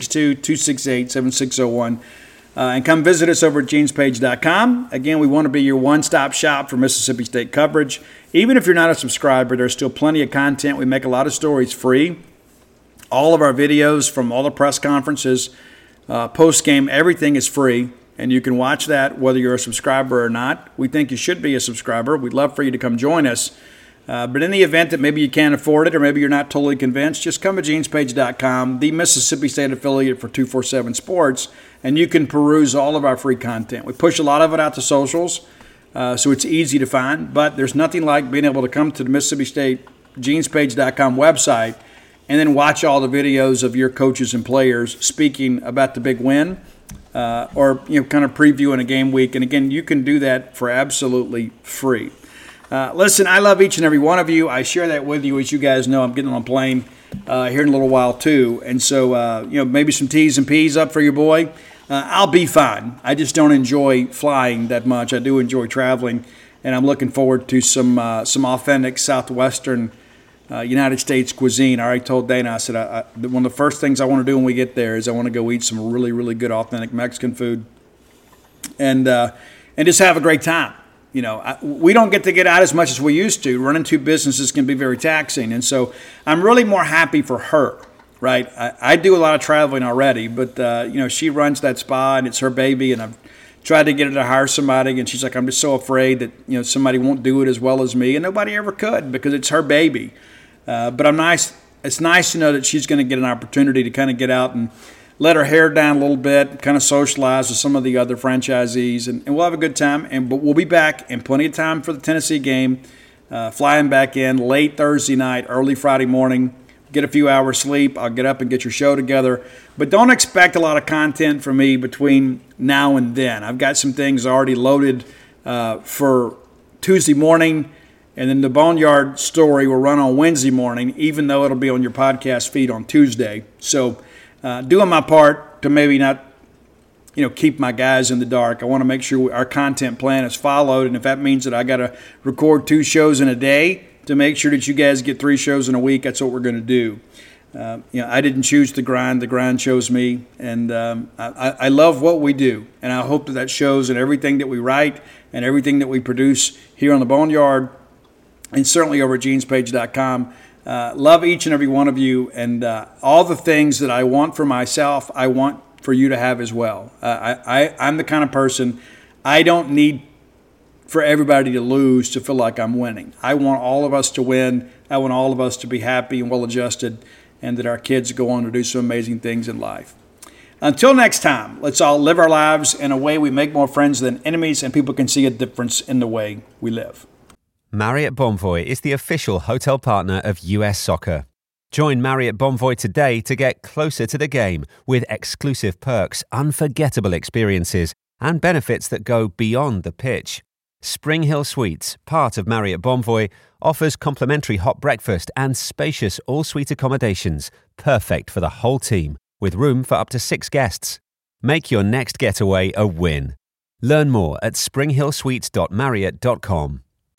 662-268-7601. And come visit us over at genespage.com. Again, we want to be your one-stop shop for Mississippi State coverage. Even if you're not a subscriber, there's still plenty of content. We make a lot of stories free. All of our videos from all the press conferences, post-game, everything is free. And you can watch that whether you're a subscriber or not. We think you should be a subscriber. We'd love for you to come join us. But in the event that maybe you can't afford it or maybe you're not totally convinced, just come to genespage.com, the Mississippi State affiliate for 247 Sports, and you can peruse all of our free content. We push a lot of it out to socials, so it's easy to find. But there's nothing like being able to come to the Mississippi State genespage.com website and then watch all the videos of your coaches and players speaking about the big win or kind of previewing a game week. And again, you can do that for absolutely free. Listen, I love each and every one of you. I share that with you. As you guys know, I'm getting on a plane here in a little while too. And so, maybe some T's and P's up for your boy. I'll be fine. I just don't enjoy flying that much. I do enjoy traveling, and I'm looking forward to some authentic Southwestern United States cuisine. I already told Dana, I said, one of the first things I want to do when we get there is I want to go eat some really, really good, authentic Mexican food and just have a great time. We don't get to get out as much as we used to. Running two businesses can be very taxing. And so I'm really more happy for her, right? I do a lot of traveling already, but, she runs that spa and it's her baby, and I've tried to get her to hire somebody, and she's like, I'm just so afraid that, somebody won't do it as well as me, and nobody ever could because it's her baby. But it's nice to know that she's going to get an opportunity to kind of get out and let her hair down a little bit, kind of socialize with some of the other franchisees, and we'll have a good time. But we'll be back in plenty of time for the Tennessee game, flying back in late Thursday night, early Friday morning. Get a few hours sleep. I'll get up and get your show together. But don't expect a lot of content from me between now and then. I've got some things already loaded for Tuesday morning. And then the Boneyard story will run on Wednesday morning, even though it'll be on your podcast feed on Tuesday. So doing my part to maybe not, keep my guys in the dark. I want to make sure our content plan is followed. And if that means that I got to record 2 shows in a day to make sure that you guys get 3 shows in a week, that's what we're going to do. I didn't choose the grind. The grind chose me. And I love what we do. And I hope that shows in everything that we write and everything that we produce here on the Boneyard, and certainly over at genespage.com. Love each and every one of you, and all the things that I want for myself, I want for you to have as well. I'm the kind of person, I don't need for everybody to lose to feel like I'm winning. I want all of us to win. I want all of us to be happy and well-adjusted, and that our kids go on to do some amazing things in life. Until next time, let's all live our lives in a way we make more friends than enemies, and people can see a difference in the way we live. Marriott Bonvoy is the official hotel partner of US Soccer. Join Marriott Bonvoy today to get closer to the game with exclusive perks, unforgettable experiences, and benefits that go beyond the pitch. Spring Hill Suites, part of Marriott Bonvoy, offers complimentary hot breakfast and spacious all-suite accommodations, perfect for the whole team, with room for up to 6 guests. Make your next getaway a win. Learn more at springhillsuites.marriott.com.